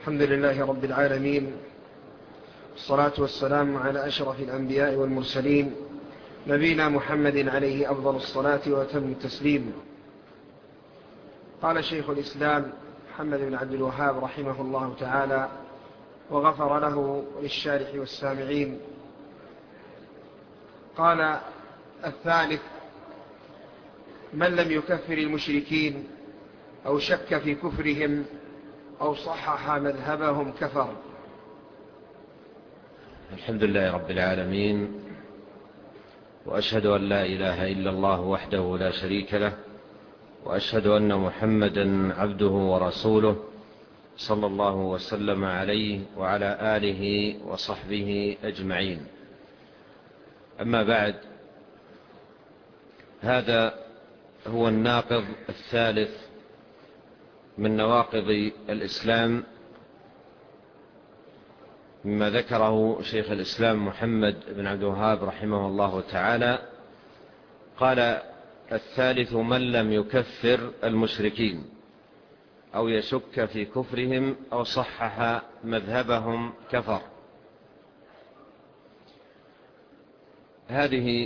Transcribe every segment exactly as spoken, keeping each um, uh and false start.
الحمد لله رب العالمين، والصلاة والسلام على أشرف الأنبياء والمرسلين، نبينا محمد عليه أفضل الصلاة وأتم التسليم. قال شيخ الإسلام محمد بن عبد الوهاب رحمه الله تعالى وغفر له للشارح والسامعين. قال: الثالث: من لم يكفر المشركين أو شك في كفرهم أو صحح مذهبهم كفر. الحمد لله رب العالمين، وأشهد أن لا إله إلا الله وحده لا شريك له، وأشهد أن محمدا عبده ورسوله صلى الله وسلم عليه وعلى آله وصحبه أجمعين. أما بعد، هذا هو الناقض الثالث من نواقض الإسلام مما ذكره شيخ الإسلام محمد بن عبد الوهاب رحمه الله تعالى. قال: الثالث: من لم يكفر المشركين أو يشك في كفرهم أو صحح مذهبهم كفر. هذه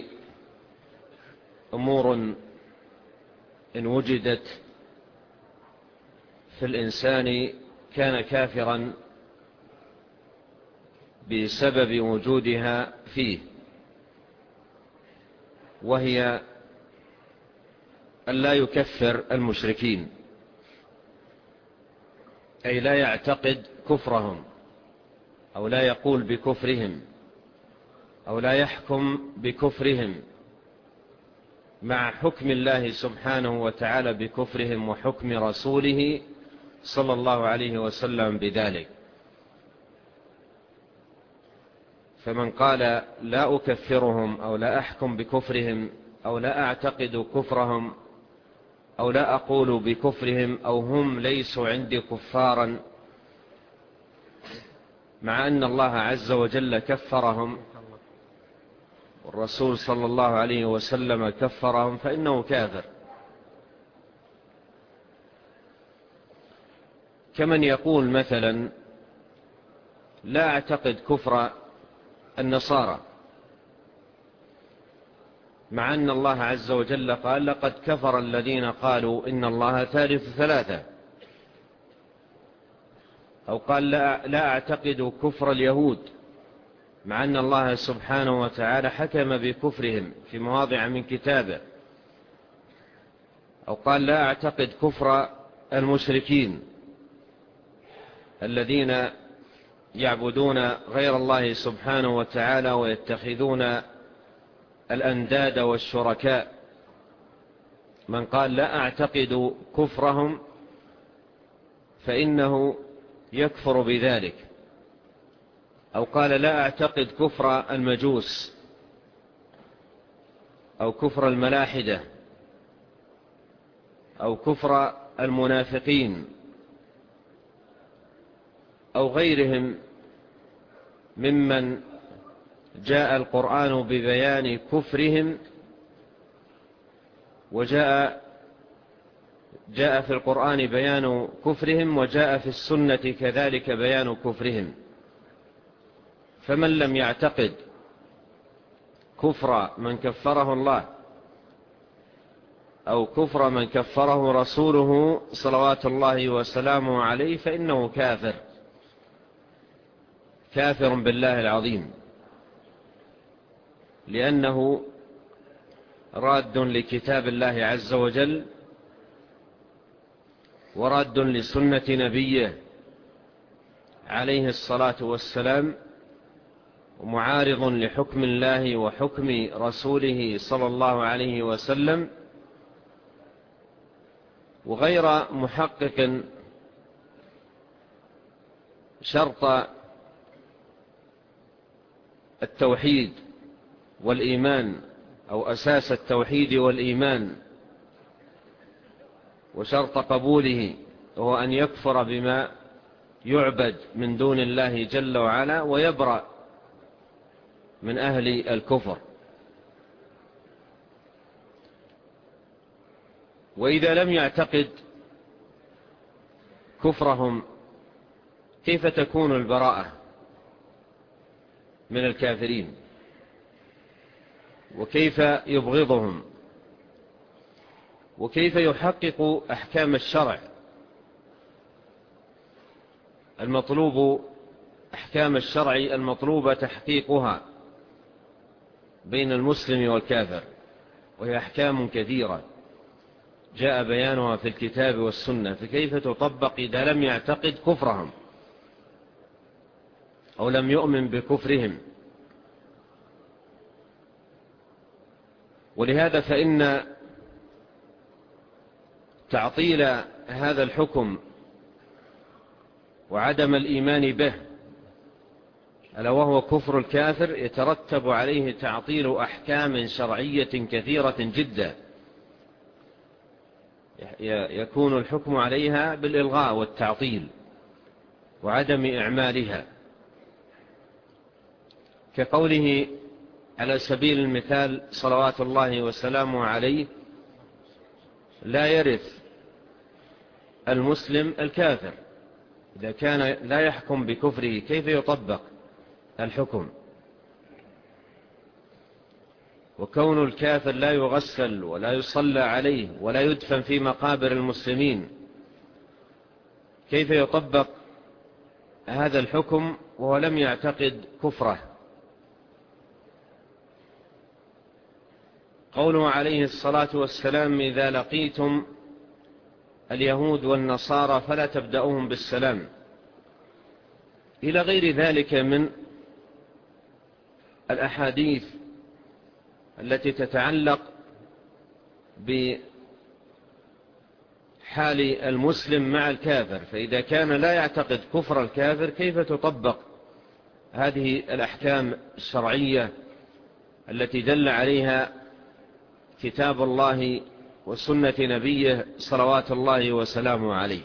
أمور إن وجدت في الإنسان كان كافرا بسبب وجودها فيه، وهي أن لا يكفر المشركين، أي لا يعتقد كفرهم أو لا يقول بكفرهم أو لا يحكم بكفرهم مع حكم الله سبحانه وتعالى بكفرهم وحكم رسوله صلى الله عليه وسلم بذلك. فمن قال لا أكفرهم أو لا أحكم بكفرهم أو لا أعتقد كفرهم أو لا أقول بكفرهم أو هم ليسوا عندي كفارا، مع أن الله عز وجل كفرهم والرسول صلى الله عليه وسلم كفرهم، فإنه كافر. كمن يقول مثلا لا أعتقد كفر النصارى، مع أن الله عز وجل قال: لقد كفر الذين قالوا إن الله ثالث ثلاثة. أو قال: لا أعتقد كفر اليهود، مع أن الله سبحانه وتعالى حكم بكفرهم في مواضع من كتابه. أو قال: لا أعتقد كفر المشركين الذين يعبدون غير الله سبحانه وتعالى ويتخذون الأنداد والشركاء. من قال لا أعتقد كفرهم فإنه يكفر بذلك. أو قال: لا أعتقد كفر المجوس أو كفر الملاحدة أو كفر المنافقين أو غيرهم ممن جاء القرآن ببيان كفرهم، وجاء جاء في القرآن بيان كفرهم، وجاء في السنة كذلك بيان كفرهم. فمن لم يعتقد كفر من كفره الله أو كفر من كفره رسوله صلوات الله وسلامه عليه فإنه كافر، كافر بالله العظيم، لأنه راد لكتاب الله عز وجل وراد لسنة نبيه عليه الصلاة والسلام، ومعارض لحكم الله وحكم رسوله صلى الله عليه وسلم، وغير محقق شرط التوحيد والإيمان أو أساس التوحيد والإيمان وشرط قبوله، هو أن يكفر بما يعبد من دون الله جل وعلا ويبرأ من أهل الكفر. وإذا لم يعتقد كفرهم كيف تكون البراءة من الكافرين، وكيف يبغضهم، وكيف يحقق أحكام الشرع المطلوب أحكام الشرع المطلوبة تحقيقها بين المسلم والكافر، وهي أحكام كثيرة جاء بيانها في الكتاب والسنة، فكيف تطبق إذا لم يعتقد كفرهم أو لم يؤمن بكفرهم. ولهذا فإن تعطيل هذا الحكم وعدم الإيمان به، ألا وهو كفر الكافر، يترتب عليه تعطيل أحكام شرعية كثيرة جدا يكون الحكم عليها بالإلغاء والتعطيل وعدم إعمالها، كقوله على سبيل المثال صلوات الله وسلامه عليه: لا يرث المسلم الكافر. إذا كان لا يحكم بكفره كيف يطبق الحكم؟ وكون الكافر لا يغسل ولا يصلى عليه ولا يدفن في مقابر المسلمين، كيف يطبق هذا الحكم وهو لم يعتقد كفره؟ قوله عليه الصلاة والسلام: إذا لقيتم اليهود والنصارى فلا تبدأوهم بالسلام، إلى غير ذلك من الأحاديث التي تتعلق بحال المسلم مع الكافر. فإذا كان لا يعتقد كفر الكافر كيف تطبق هذه الأحكام الشرعية التي دل عليها كتاب الله وسنة نبيه صلوات الله وسلامه عليه؟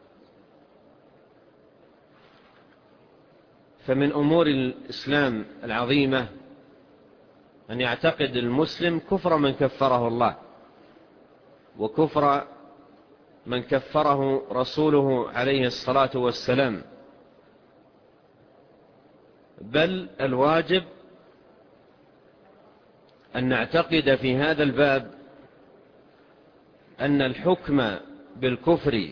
فمن أمور الإسلام العظيمة أن يعتقد المسلم كفر من كفره الله وكفر من كفره رسوله عليه الصلاة والسلام، بل الواجب أن نعتقد في هذا الباب أن الحكم بالكفر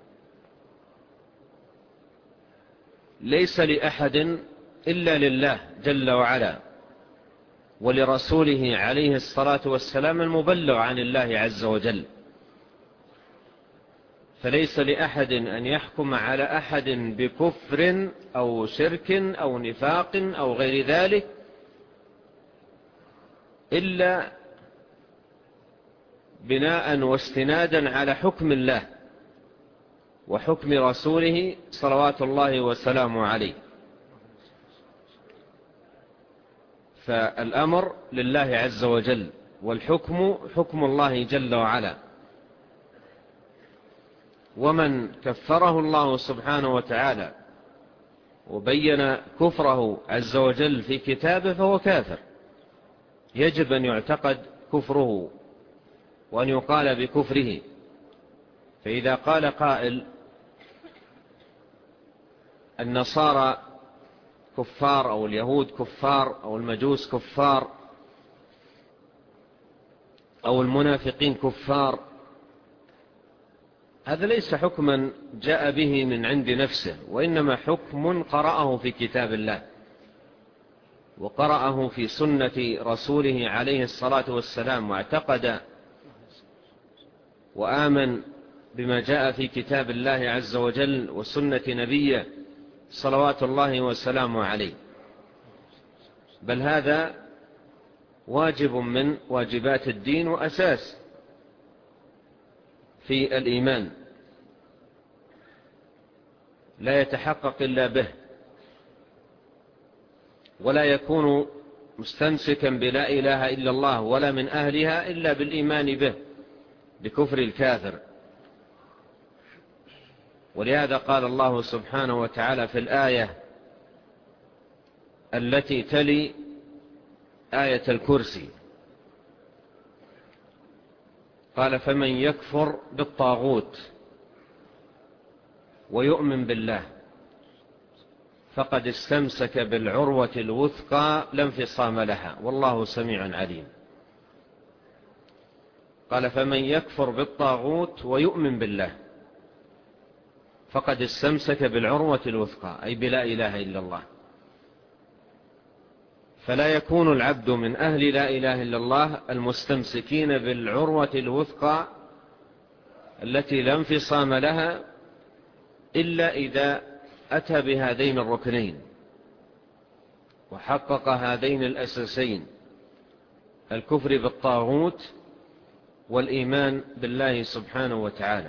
ليس لأحد إلا لله جل وعلا ولرسوله عليه الصلاة والسلام المبلغ عن الله عز وجل. فليس لأحد أن يحكم على أحد بكفر أو شرك أو نفاق أو غير ذلك إلا بناء واستنادا على حكم الله وحكم رسوله صلوات الله وسلامه عليه. فالأمر لله عز وجل والحكم حكم الله جل وعلا، ومن كفره الله سبحانه وتعالى وبين كفره عز وجل في كتابه فهو كافر، يجب أن يعتقد كفره وأن يقال بكفره. فإذا قال قائل النصارى كفار أو اليهود كفار أو المجوس كفار أو المنافقين كفار، هذا ليس حكما جاء به من عند نفسه، وإنما حكم قرأه في كتاب الله وقرأه في سنة رسوله عليه الصلاة والسلام، واعتقد وآمن بما جاء في كتاب الله عز وجل وسنة نبيه صلوات الله وسلامه عليه. بل هذا واجب من واجبات الدين وأساس في الإيمان لا يتحقق إلا به، ولا يكون مستمسكا بلا إله إلا الله ولا من أهلها إلا بالإيمان به بكفر الكافر. ولهذا قال الله سبحانه وتعالى في الآية التي تلي آية الكرسي، قال: فمن يكفر بالطاغوت ويؤمن بالله فقد استمسك بالعروة الوثقى لا انفصام لها والله سميع عليم. قال فمن يكفر بالطاغوت ويؤمن بالله فقد استمسك بالعروة الوثقى أي بلا إله إلا الله. فلا يكون العبد من أهل لا إله إلا الله المستمسكين بالعروة الوثقى التي لا انفصام لها إلا إذا أتى بهذين الركنين وحقق هذين الأساسين: الكفر بالطاغوت والإيمان بالله سبحانه وتعالى.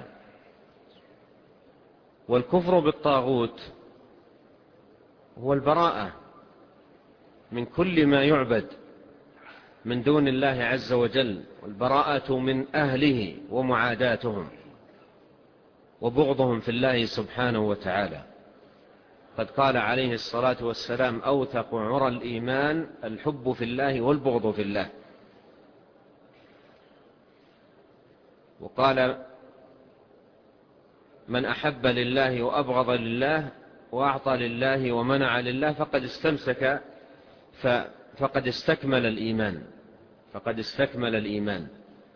والكفر بالطاغوت هو البراءة من كل ما يعبد من دون الله عز وجل، والبراءة من أهله ومعاداتهم وبغضهم في الله سبحانه وتعالى. قد قال عليه الصلاة والسلام: أوثق عرى الإيمان الحب في الله والبغض في الله. وقال: من أحب لله وأبغض لله وأعطى لله ومنع لله فقد استمسك فقد استكمل الإيمان فقد استكمل الإيمان.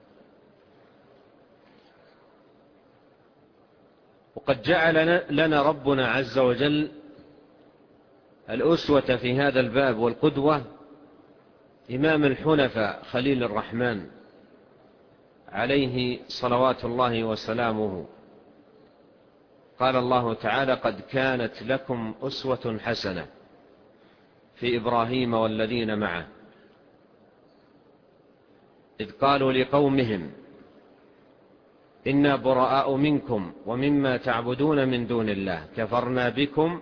وقد جعل لنا ربنا عز وجل الأسوة في هذا الباب والقدوة إمام الحنفاء خليل الرحمن عليه صلوات الله وسلامه. قال الله تعالى: قد كانت لكم أسوة حسنة في إبراهيم والذين معه إذ قالوا لقومهم إنا براء منكم ومما تعبدون من دون الله كفرنا بكم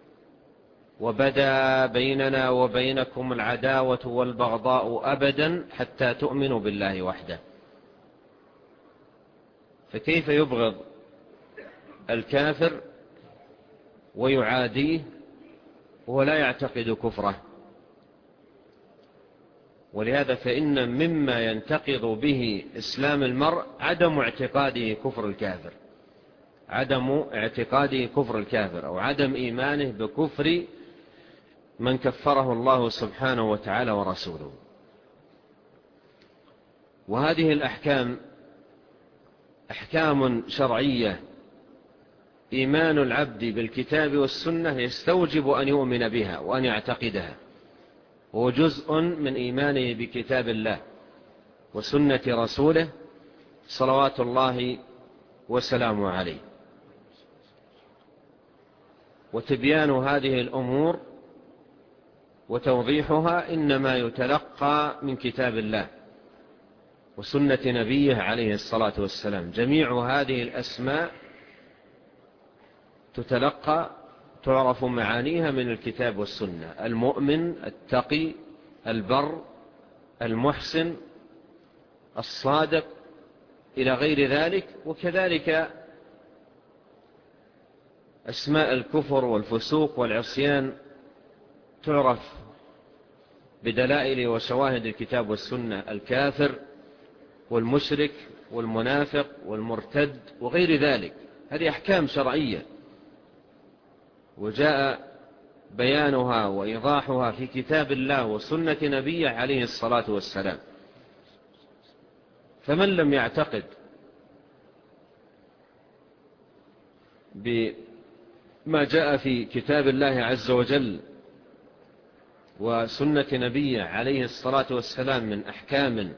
وبدا بيننا وبينكم العداوة والبغضاء أبدا حتى تؤمنوا بالله وحده. فكيف يبغض الكافر ويعاديه ولا يعتقد كفره؟ ولهذا فإن مما ينتقض به إسلام المرء عدم اعتقاده كفر الكافر عدم اعتقاده كفر الكافر أو عدم إيمانه بكفر من كفره الله سبحانه وتعالى ورسوله. وهذه الأحكام أحكام شرعية إيمان العبد بالكتاب والسنة يستوجب أن يؤمن بها وأن يعتقدها، وهو جزء من إيمانه بكتاب الله وسنة رسوله صلوات الله وسلامه عليه. وتبيان هذه الأمور وتوضيحها إنما يتلقى من كتاب الله وسنة نبيه عليه الصلاة والسلام. جميع هذه الأسماء تتلقى تعرف معانيها من الكتاب والسنة: المؤمن، التقي، البر، المحسن، الصادق، إلى غير ذلك. وكذلك أسماء الكفر والفسوق والعصيان تعرف بدلائل وشواهد الكتاب والسنة: الكافر والمشرك والمنافق والمرتد وغير ذلك. هذه أحكام شرعية وجاء بيانها وإيضاحها في كتاب الله وسنة نبيه عليه الصلاة والسلام. فمن لم يعتقد بما جاء في كتاب الله عز وجل وسنة نبيه عليه الصلاة والسلام من أحكام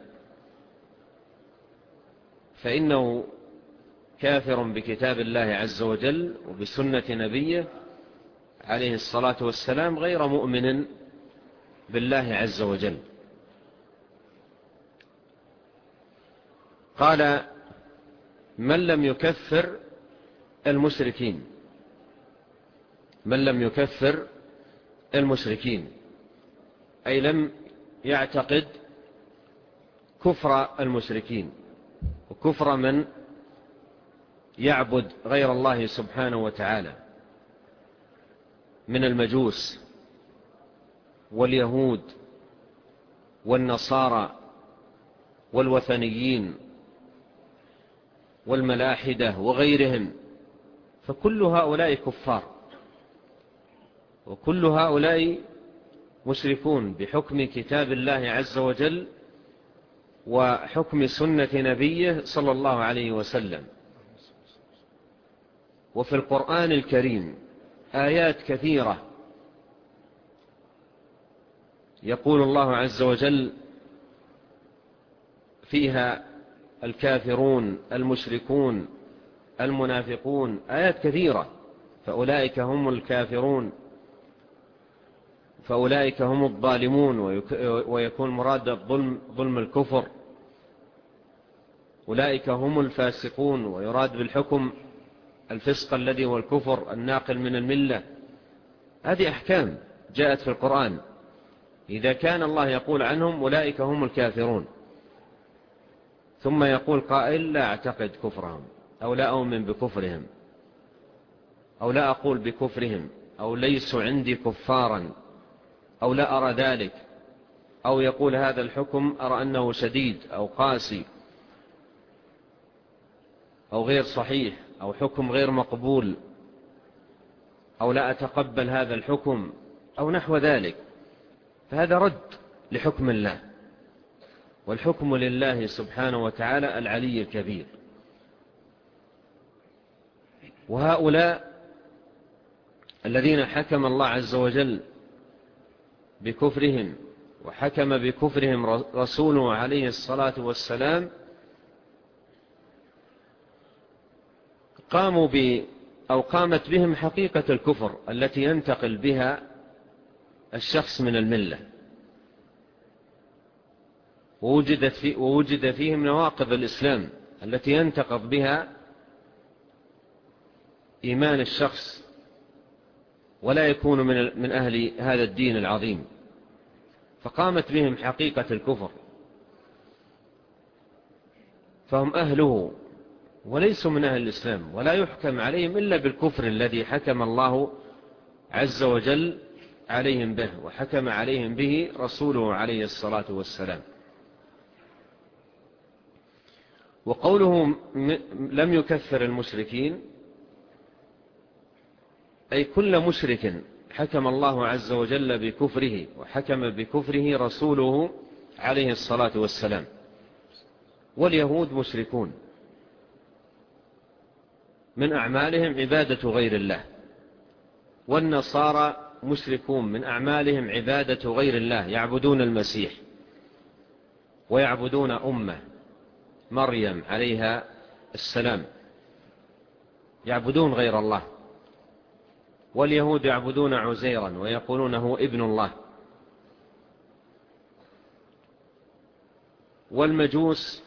فإنه كافر بكتاب الله عز وجل وبسنة نبيه عليه الصلاة والسلام غير مؤمن بالله عز وجل. قال: من لم يكفر المشركين من لم يكفر المشركين أي لم يعتقد كفر المشركين وكفر من يعبد غير الله سبحانه وتعالى من المجوس واليهود والنصارى والوثنيين والملاحدة وغيرهم، فكل هؤلاء كفار وكل هؤلاء مشركون بحكم كتاب الله عز وجل وحكم سنة نبيه صلى الله عليه وسلم. وفي القرآن الكريم آيات كثيرة يقول الله عز وجل فيها الكافرون المشركون المنافقون، آيات كثيرة. فأولئك هم الكافرون، فأولئك هم الظالمون، ويكون مراد الظلم ظلم الكفر. أولئك هم الفاسقون، ويراد بالحكم الفسق الذي هو الكفر الناقل من الملة. هذه أحكام جاءت في القرآن. إذا كان الله يقول عنهم أولئك هم الكافرون، ثم يقول قائل لا أعتقد كفرهم، أو لا أؤمن بكفرهم، أو لا أقول بكفرهم، أو ليسوا عندي كفارا، أو لا أرى ذلك، أو يقول هذا الحكم أرى أنه شديد أو قاسي أو غير صحيح، أو حكم غير مقبول، أو لا أتقبل هذا الحكم، أو نحو ذلك، فهذا رد لحكم الله، والحكم لله سبحانه وتعالى العلي الكبير. وهؤلاء الذين حكم الله عز وجل بكفرهم وحكم بكفرهم رسوله عليه الصلاة والسلام قاموا ب أو قامت بهم حقيقة الكفر التي ينتقل بها الشخص من الملة، ووجدت في ووجد فيهم نواقض الإسلام التي ينتقض بها إيمان الشخص ولا يكون من من أهل هذا الدين العظيم. فقامت بهم حقيقة الكفر، فهم أهله وليسوا من أهل الإسلام، ولا يحكم عليهم إلا بالكفر الذي حكم الله عز وجل عليهم به، وحكم عليهم به رسوله عليه الصلاة والسلام. وقوله لم يكفر المشركين أي كل مشرك حكم الله عز وجل بكفره، وحكم بكفره رسوله عليه الصلاة والسلام. واليهود مشركون، من أعمالهم عبادة غير الله، والنصارى مشركون، من أعمالهم عبادة غير الله، يعبدون المسيح ويعبدون أمه مريم عليها السلام، يعبدون غير الله. واليهود يعبدون عزيرا ويقولون هو ابن الله. والمجوس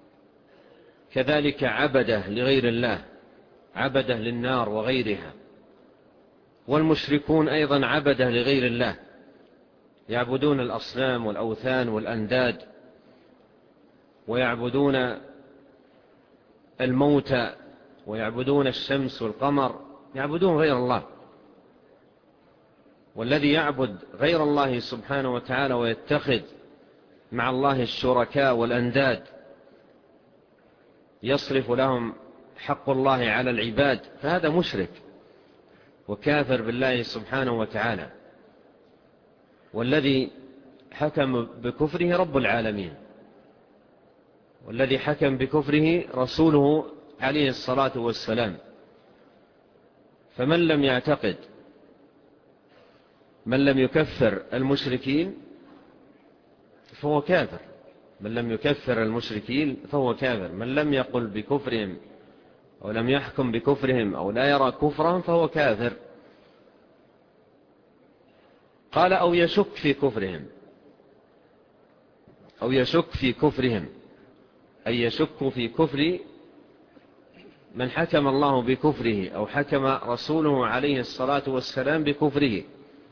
كذلك عبده لغير الله، عبده للنار وغيرها. والمشركون أيضا عبده لغير الله، يعبدون الأصنام والأوثان والأنداد، ويعبدون الموتى، ويعبدون الشمس والقمر، يعبدون غير الله. والذي يعبد غير الله سبحانه وتعالى ويتخذ مع الله الشركاء والأنداد يصرف لهم حق الله على العباد، فهذا مشرك وكافر بالله سبحانه وتعالى. والذي حكم بكفره رب العالمين، والذي حكم بكفره رسوله عليه الصلاة والسلام. فمن لم يعتقد من لم يكفر المشركين فهو كافر، من لم يكفر المشركين فهو كافر، من لم يقل بكفرهم أو لم يحكم بكفرهم أو لا يرى كفرهم فهو كافر. قال أو يشك في كفرهم، أو يشك في كفرهم أي يشك في كفر من حكم الله بكفره أو حكم رسوله عليه الصلاة والسلام بكفره.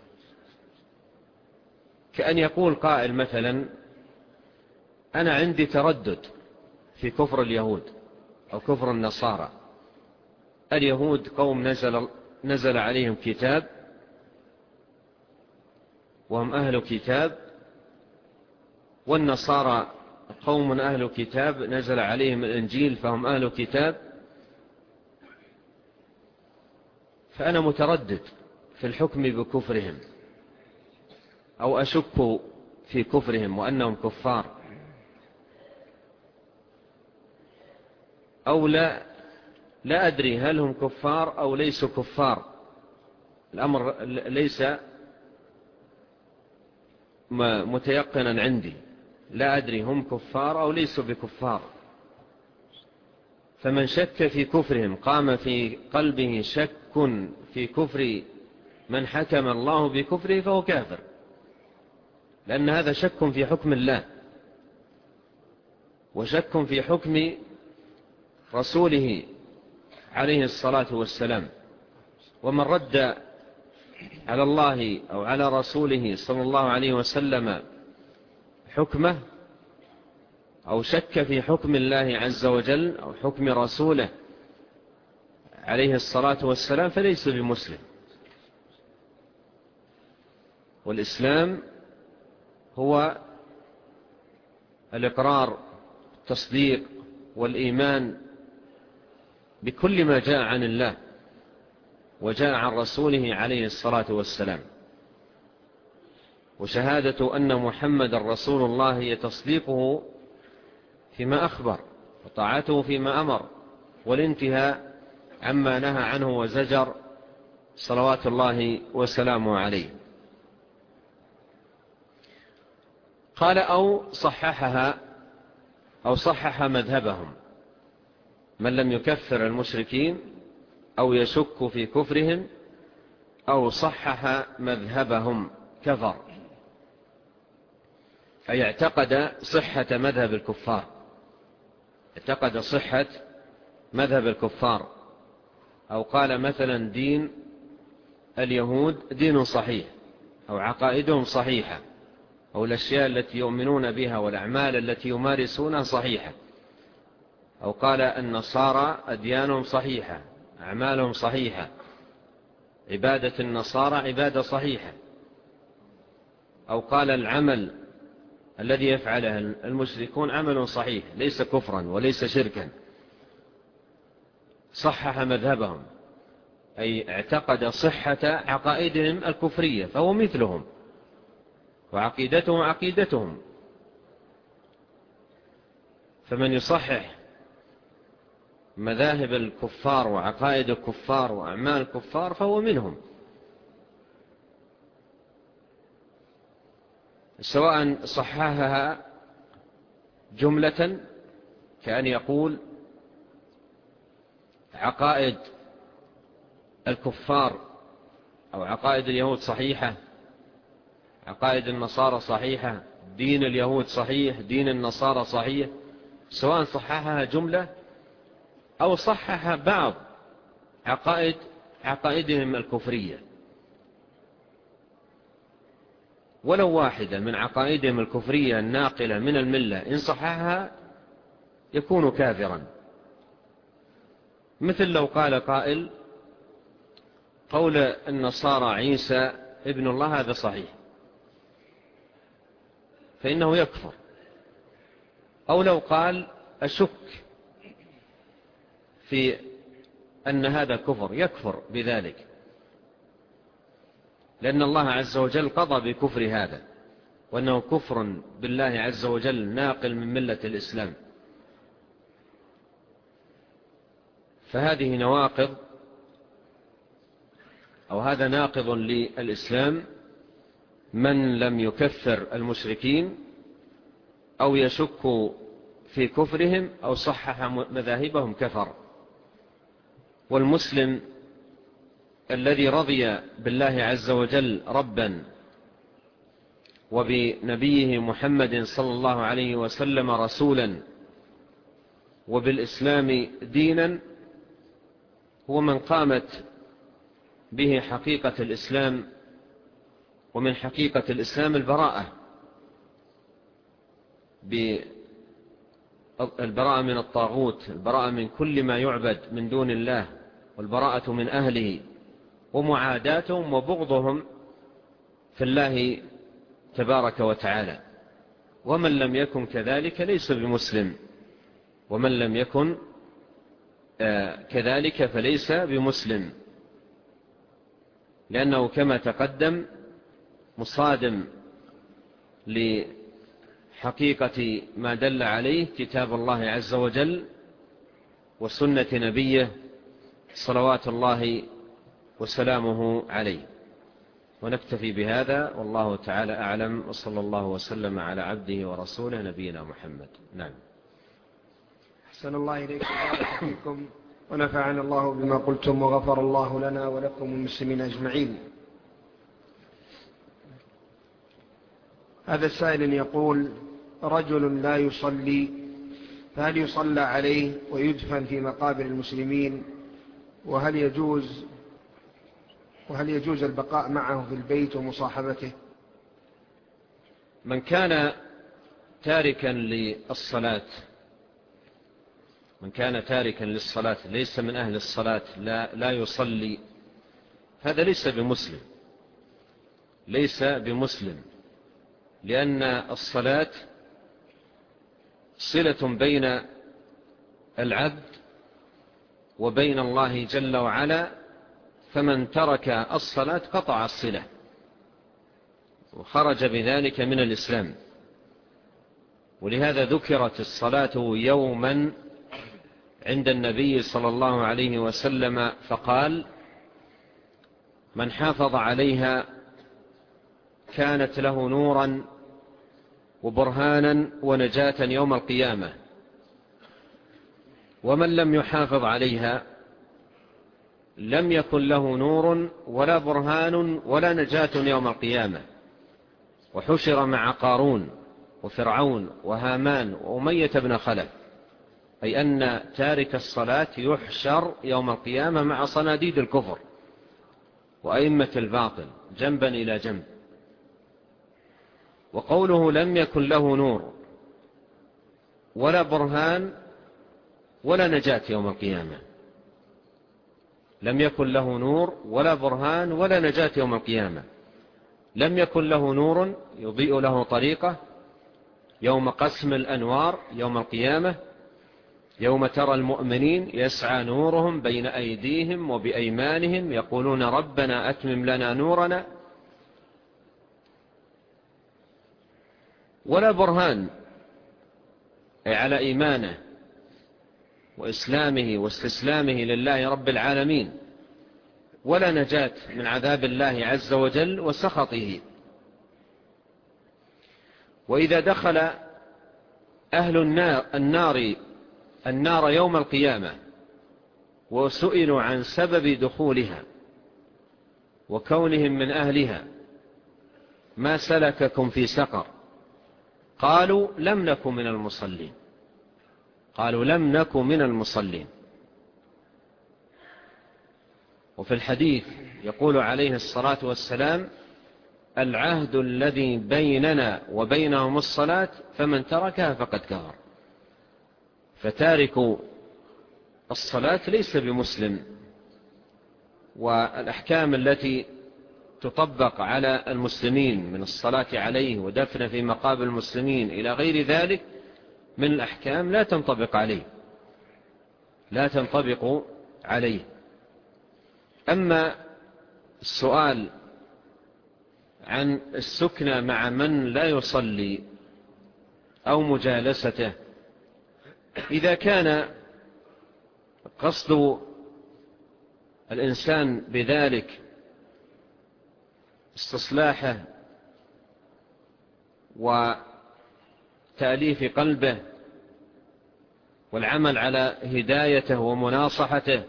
كأن يقول قائل مثلا أنا عندي تردد في كفر اليهود أو كفر النصارى. اليهود قوم نزل, نزل عليهم كتاب وهم أهل كتاب، والنصارى قوم أهل كتاب نزل عليهم الإنجيل فهم أهل كتاب. فأنا متردد في الحكم بكفرهم أو أشك في كفرهم وأنهم كفار، أو لا لا أدري هل هم كفار أو ليسوا كفار، الأمر ليس متيقنا عندي، لا أدري هم كفار أو ليسوا بكفار. فمن شك في كفرهم قام في قلبه شك في كفر من حكم الله بكفره فهو كافر، لأن هذا شك في حكم الله وشك في حكم رسوله عليه الصلاة والسلام. ومن رد على الله أو على رسوله صلى الله عليه وسلم حكمه أو شك في حكم الله عز وجل أو حكم رسوله عليه الصلاة والسلام فليس بمسلم. والإسلام هو الإقرار التصديق والإيمان بكل ما جاء عن الله وجاء عن رسوله عليه الصلاة والسلام، وشهادة أن محمد رسول الله هي تصديقه فيما أخبر وطاعته فيما أمر والانتهاء عما نهى عنه وزجر صلوات الله وسلامه عليه. قال أو صححها أو صحح مذهبهم، من لم يكفر المشركين أو يشك في كفرهم أو صحح مذهبهم كفر، أي اعتقد صحة مذهب الكفار، اعتقد صحة مذهب الكفار، أو قال مثلا دين اليهود دين صحيح أو عقائدهم صحيحة أو الأشياء التي يؤمنون بها والأعمال التي يمارسونها صحيحة، أو قال النصارى أديانهم صحيحة أعمالهم صحيحة، عبادة النصارى عبادة صحيحة، أو قال العمل الذي يفعله المشركون عمل صحيح ليس كفرا وليس شركا، صحح مذهبهم أي اعتقد صحة عقائدهم الكفرية فهو مثلهم وعقيدتهم عقيدتهم. فمن يصحح مذاهب الكفار وعقائد الكفار وأعمال الكفار فهو منهم، سواء صححها جملة كأن يقول عقائد الكفار أو عقائد اليهود صحيحة، عقائد النصارى صحيحة، دين اليهود صحيح، دين النصارى صحيح، سواء صححها جملة أو صحح بعض عقائد عقائدهم الكفرية، ولو واحدة من عقائدهم الكفرية الناقلة من الملة إن صححها يكون كافرا. مثل لو قال قائل قول النصارى عيسى ابن الله هذا صحيح فإنه يكفر، أو لو قال أشك في أن هذا كفر يكفر بذلك، لأن الله عز وجل قضى بكفر هذا وأنه كفر بالله عز وجل ناقل من ملة الإسلام. فهذه نواقض أو هذا ناقض للإسلام، من لم يكفر المشركين أو يشك في كفرهم أو صحح مذاهبهم كفر. والمسلم الذي رضي بالله عز وجل ربا وبنبيه محمد صلى الله عليه وسلم رسولا وبالإسلام دينا هو من قامت به حقيقة الإسلام، ومن حقيقة الإسلام البراءة بالبراءة من الطاغوت، البراءة من كل ما يعبد من دون الله، والبراءة من أهله ومعاداتهم وبغضهم في الله تبارك وتعالى. ومن لم يكن كذلك ليس بمسلم، ومن لم يكن كذلك فليس بمسلم. لأنه كما تقدم مصادم لحقيقة ما دل عليه كتاب الله عز وجل وسنة نبيه صلوات الله وسلامه عليه. ونكتفي بهذا والله تعالى أعلم، وصلى الله وسلم على عبده ورسوله نبينا محمد. نعم. أحسن الله إليكم وبارك فيكم ونفعنا الله بما قلتم وغفر الله لنا ولكم المسلمين أجمعين. هذا السائل يقول: رجل لا يصلي، فهل يصلى عليه ويدفن في مقابر المسلمين؟ وهل يجوز وهل يجوز البقاء معه في البيت ومصاحبته؟ من كان تاركا للصلاة من كان تاركا للصلاة ليس من أهل الصلاة، لا, لا يصلي، هذا ليس بمسلم ليس بمسلم لأن الصلاة صلة بين العبد وبين الله جل وعلا، فمن ترك الصلاة قطع الصلة وخرج بذلك من الإسلام. ولهذا ذكرت الصلاة يوما عند النبي صلى الله عليه وسلم فقال: من حافظ عليها كانت له نورا وبرهانا ونجاة يوم القيامة، ومن لم يحافظ عليها لم يكن له نور ولا برهان ولا نجاة يوم القيامة، وحشر مع قارون وفرعون وهامان وأمية بن خلف، أي أن تارك الصلاة يحشر يوم القيامة مع صناديد الكفر وأئمة الباطل جنبا إلى جنب. وقوله لم يكن له نور ولا برهان ولا نجاة يوم القيامة، لم يكن له نور ولا برهان ولا نجاة يوم القيامة. لم يكن له نور يضيء له طريقه يوم قسم الأنوار يوم القيامة، يوم ترى المؤمنين يسعى نورهم بين أيديهم وبأيمانهم يقولون ربنا أتمم لنا نورنا. ولا برهان أي على إيمانه وإسلامه واستسلامه لله رب العالمين، ولا نجاة من عذاب الله عز وجل وسخطه. وإذا دخل أهل النار, النار, النار يوم القيامة وسئلوا عن سبب دخولها وكونهم من أهلها: ما سلككم في سقر؟ قالوا لم نكن من المصلين قالوا لم نكن من المصلين. وفي الحديث يقول عليه الصلاة والسلام: العهد الذي بيننا وبينهم الصلاة فمن تركها فقد كفر. فتارك الصلاة ليس بمسلم. والأحكام التي تطبق على المسلمين من الصلاة عليه ودفن في مقابر المسلمين إلى غير ذلك من الأحكام لا تنطبق عليه لا تنطبق عليه. أما السؤال عن السكنى مع من لا يصلي أو مجالسته، إذا كان قصد الإنسان بذلك استصلاحه وتأليف قلبه والعمل على هدايته ومناصحته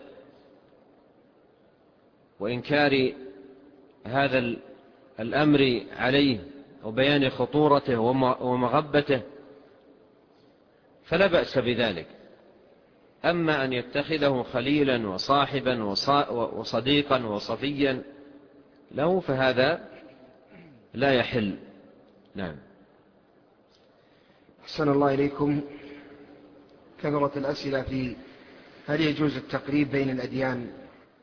وإنكار هذا الأمر عليه وبيان خطورته ومغبته، فلا بأس بذلك. أما أن يتخذه خليلا وصاحبا وصديقا وصفيا له فهذا لا يحل. نعم. أحسن الله إليكم. كثرت الأسئلة في هل يجوز التقريب بين الأديان؟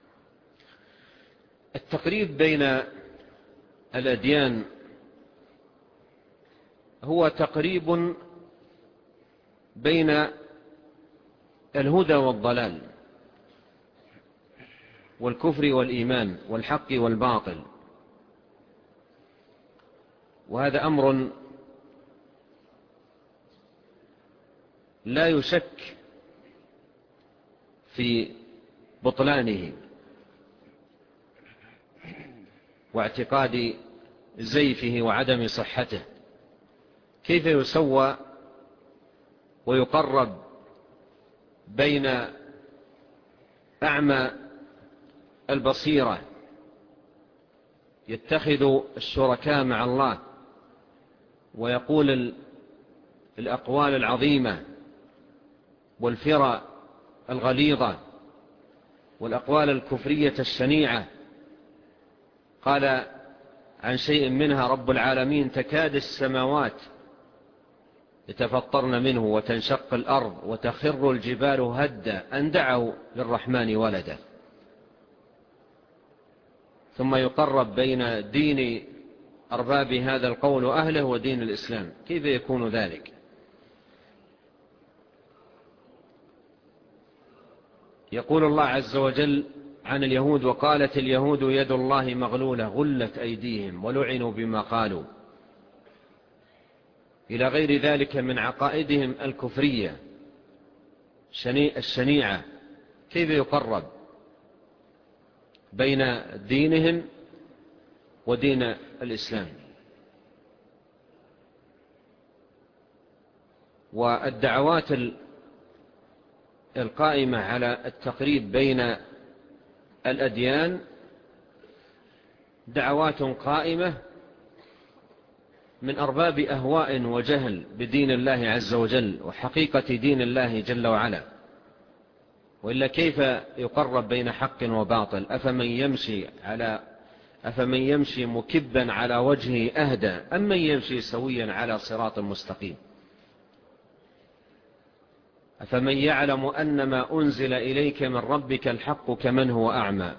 التقريب بين الأديان هو تقريب بين الهدى والضلال، والكفر والإيمان والحق والباطل. وهذا أمر لا يشك في بطلانه واعتقاد زيفه وعدم صحته. كيف يسوى ويقرب بين أعمى البصيرة يتخذ الشركاء مع الله ويقول الأقوال العظيمة والفرى الغليظة والأقوال الكفرية الشنيعة؟ قال عن شيء منها رب العالمين: تكاد السماوات يتفطرن منه وتنشق الأرض وتخر الجبال هدا أن دعوا للرحمن ولدا. ثم يقرب بين دين أرباب هذا القول وأهله ودين الإسلام. كيف يكون ذلك؟ يقول الله عز وجل عن اليهود: وقالت اليهود يد الله مغلولة غلت أيديهم ولعنوا بما قالوا، إلى غير ذلك من عقائدهم الكفرية الشنيعة. كيف يقرب بين دينهم ودين الإسلام؟ والدعوات القائمة على التقريب بين الأديان دعوات قائمة من أرباب أهواء وجهل بدين الله عز وجل وحقيقة دين الله جل وعلا. وإلا كيف يقرب بين حق وباطل؟ أفمن يمشي على أفمن يمشي مكبا على وجهه أهدى أم من يمشي سويا على صراط مستقيم؟ أفمن يعلم أن ما أنزل إليك من ربك الحق كمن هو أعمى؟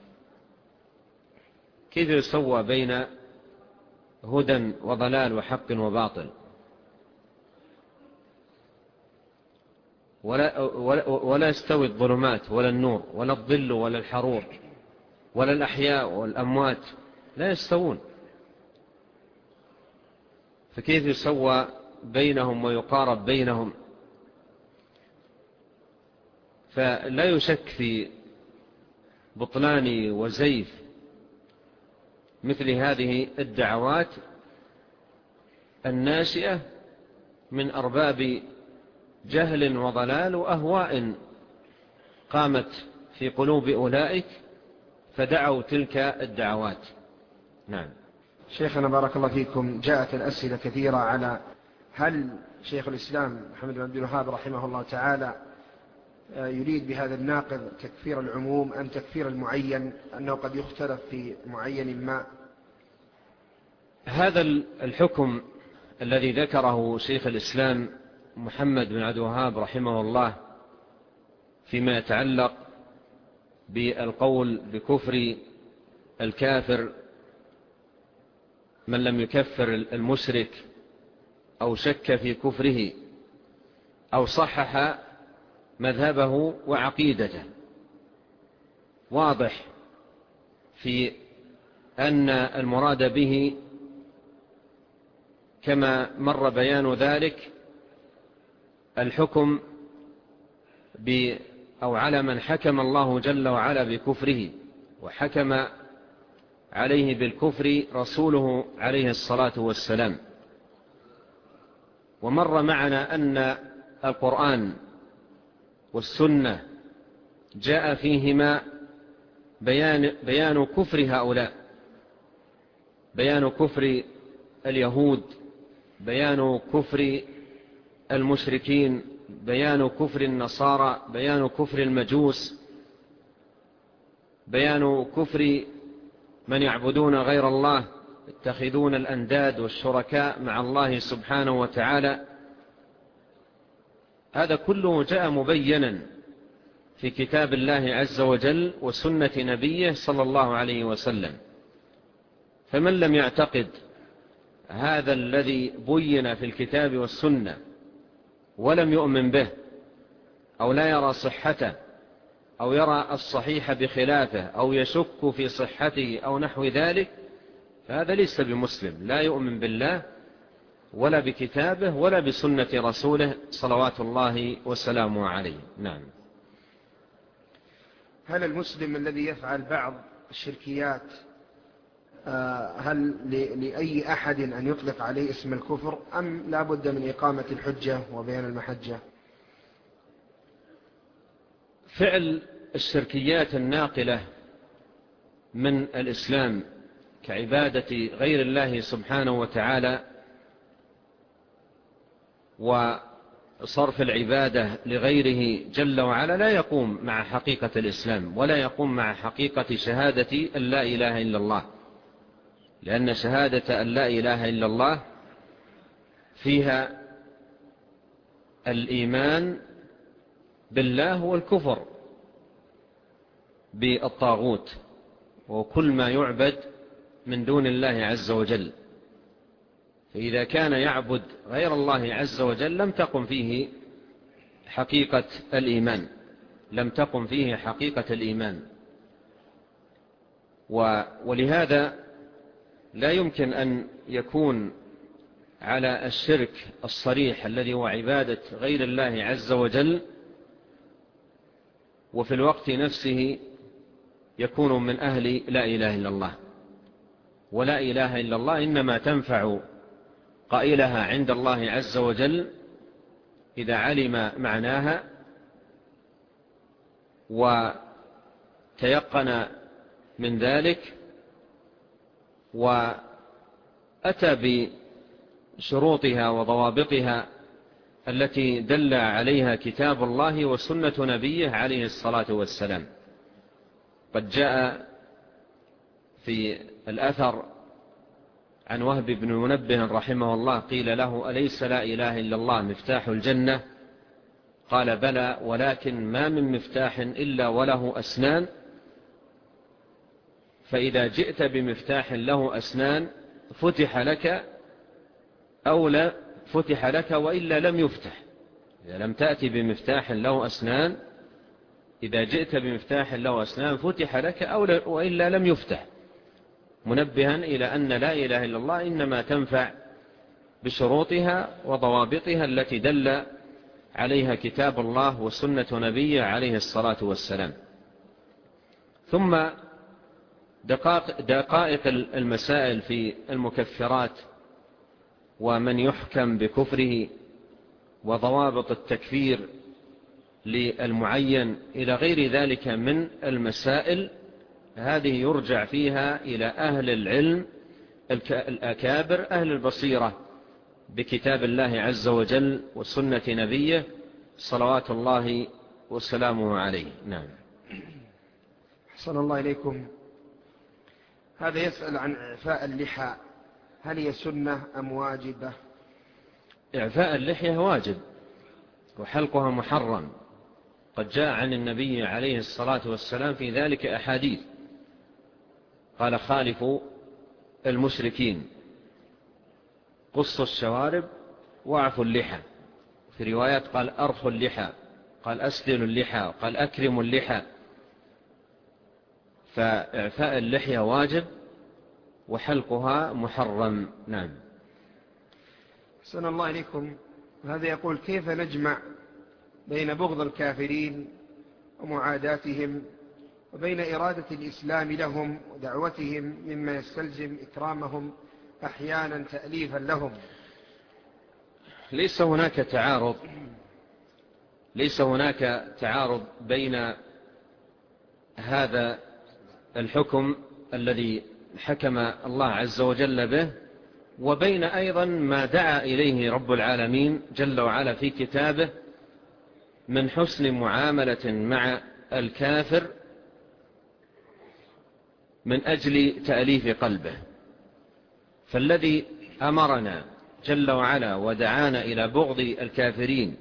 كيف يسوى بين هدى وضلال وحق وباطل؟ ولا, ولا, ولا يستوي الظلمات ولا النور ولا الظل ولا الحرور ولا الأحياء والأموات، لا يستوون. فكيف يسوى بينهم ويقارب بينهم؟ فلا يشك في بطلان وزيف مثل هذه الدعوات الناشئة من أرباب جهل وضلال وأهواء قامت في قلوب أولئك فدعوا تلك الدعوات. نعم. شيخنا بارك الله فيكم، جاءت الأسئلة كثيرة على هل شيخ الإسلام محمد بن عبد الوهاب رحمه الله تعالى يريد بهذا الناقض تكفير العموم أم تكفير المعين، أنه قد يختلف في معين ما؟ هذا الحكم الذي ذكره شيخ الإسلام محمد بن عبد الوهاب رحمه الله فيما يتعلق بالقول بكفر الكافر من لم يكفر المشرك أو شك في كفره أو صحح مذهبه وعقيدته، واضح في أن المراد به كما مر بيان ذلك الحكم ب أو على من حكم الله جل وعلا بكفره وحكم عليه بالكفر رسوله عليه الصلاة والسلام. ومر معنا أن القرآن والسنة جاء فيهما بيان, بيان كفر هؤلاء، بيان كفر اليهود، بيان كفر المشركين، بيان كفر النصارى، بيان كفر المجوس، بيان كفر من يعبدون غير الله يتخذون الأنداد والشركاء مع الله سبحانه وتعالى. هذا كله جاء مبينا في كتاب الله عز وجل وسنة نبيه صلى الله عليه وسلم. فمن لم يعتقد هذا الذي بين في الكتاب والسنة ولم يؤمن به أو لا يرى صحته أو يرى الصحيح بخلافه أو يشك في صحته أو نحو ذلك، فهذا ليس بمسلم، لا يؤمن بالله ولا بكتابه ولا بسنة رسوله صلوات الله وسلامه عليه. نعم. هل المسلم الذي يفعل بعض الشركيات هل لأي أحد أن يطلق عليه اسم الكفر أم لا بد من إقامة الحجة وبيان المحجة؟ فعل الشركيات الناقلة من الإسلام كعبادة غير الله سبحانه وتعالى وصرف العبادة لغيره جل وعلا لا يقوم مع حقيقة الإسلام ولا يقوم مع حقيقة شهادة أن لا إله إلا الله، لأن شهادة أن لا إله إلا الله فيها الإيمان بالله والكفر بالطاغوت وكل ما يعبد من دون الله عز وجل. فإذا كان يعبد غير الله عز وجل لم تقم فيه حقيقة الإيمان لم تقم فيه حقيقة الإيمان ولهذا لا يمكن أن يكون على الشرك الصريح الذي هو عبادة غير الله عز وجل وفي الوقت نفسه يكون من أهل لا إله إلا الله. ولا إله إلا الله إنما تنفع قائلها عند الله عز وجل إذا علم معناها وتيقن من ذلك وأتى بشروطها وضوابطها التي دل عليها كتاب الله وسنة نبيه عليه الصلاة والسلام. قد جاء في الأثر عن وهب بن منبه رحمه الله قيل له: أليس لا إله إلا الله مفتاح الجنة؟ قال: بلى، ولكن ما من مفتاح إلا وله أسنان، فإذا جئت بمفتاح له أسنان فتح لك أو لا فتح لك وإلا لم يفتح. إذا لم تأتي بمفتاح له أسنان إذا جئت بمفتاح له أسنان فتح لك أو وإلا لم يفتح، منبها إلى أن لا إله إلا الله إنما تنفع بشروطها وضوابطها التي دل عليها كتاب الله وسنة نبيه عليه الصلاة والسلام. ثم دقائق المسائل في المكفرات ومن يحكم بكفره وضوابط التكفير للمعين إلى غير ذلك من المسائل، هذه يرجع فيها إلى أهل العلم الأكابر أهل البصيرة بكتاب الله عز وجل وسنة نبيه صلوات الله وسلامه عليه. نعم. أحسن الله إليكم. هذا يسأل عن إعفاء اللحى، هل هي سنة أم واجبة؟ إعفاء اللحية واجب وحلقها محرم، قد جاء عن النبي عليه الصلاة والسلام في ذلك أحاديث، قال: خالفوا المشركين، قصوا الشوارب واعفوا اللحى. في روايات قال: أرخوا اللحى، قال: أسدلوا اللحى، قال: أكرموا اللحى. فإعفاء اللحية واجب وحلقها محرم. نعم. أحسن الله إليكم. هذا يقول: كيف نجمع بين بغض الكافرين ومعاداتهم وبين إرادة الإسلام لهم ودعوتهم مما يستلزم إكرامهم أحيانا تأليفا لهم؟ ليس هناك تعارض ليس هناك تعارض بين هذا الحكم الذي حكم الله عز وجل به وبين أيضا ما دعا إليه رب العالمين جل وعلا في كتابه من حسن معاملة مع الكافر من أجل تأليف قلبه. فالذي أمرنا جل وعلا ودعانا إلى بغض الكافرين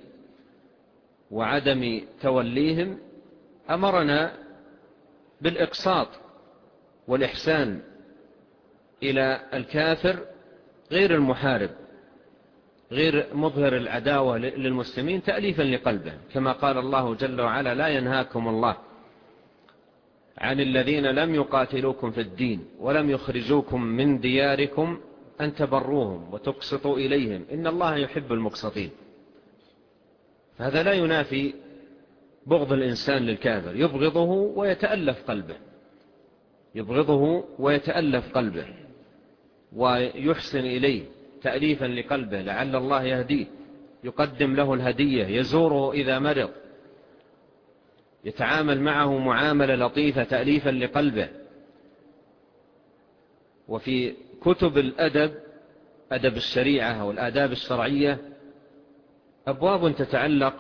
وعدم توليهم أمرنا بالإقساط والإحسان إلى الكافر غير المحارب غير مظهر العداوة للمسلمين تأليفا لقلبه، كما قال الله جل وعلا: لا ينهاكم الله عن الذين لم يقاتلوكم في الدين ولم يخرجوكم من دياركم أن تبروهم وتقسطوا إليهم إن الله يحب المقسطين. هذا لا ينافي بغض الإنسان للكافر، يبغضه ويتألف قلبه، يبغضه ويتألف قلبه ويحسن إليه تأليفا لقلبه لعل الله يهديه، يقدم له الهدية، يزوره إذا مرض، يتعامل معه معاملة لطيفة تأليفا لقلبه. وفي كتب الأدب، أدب الشريعة أو الآداب الشرعية، أبواب تتعلق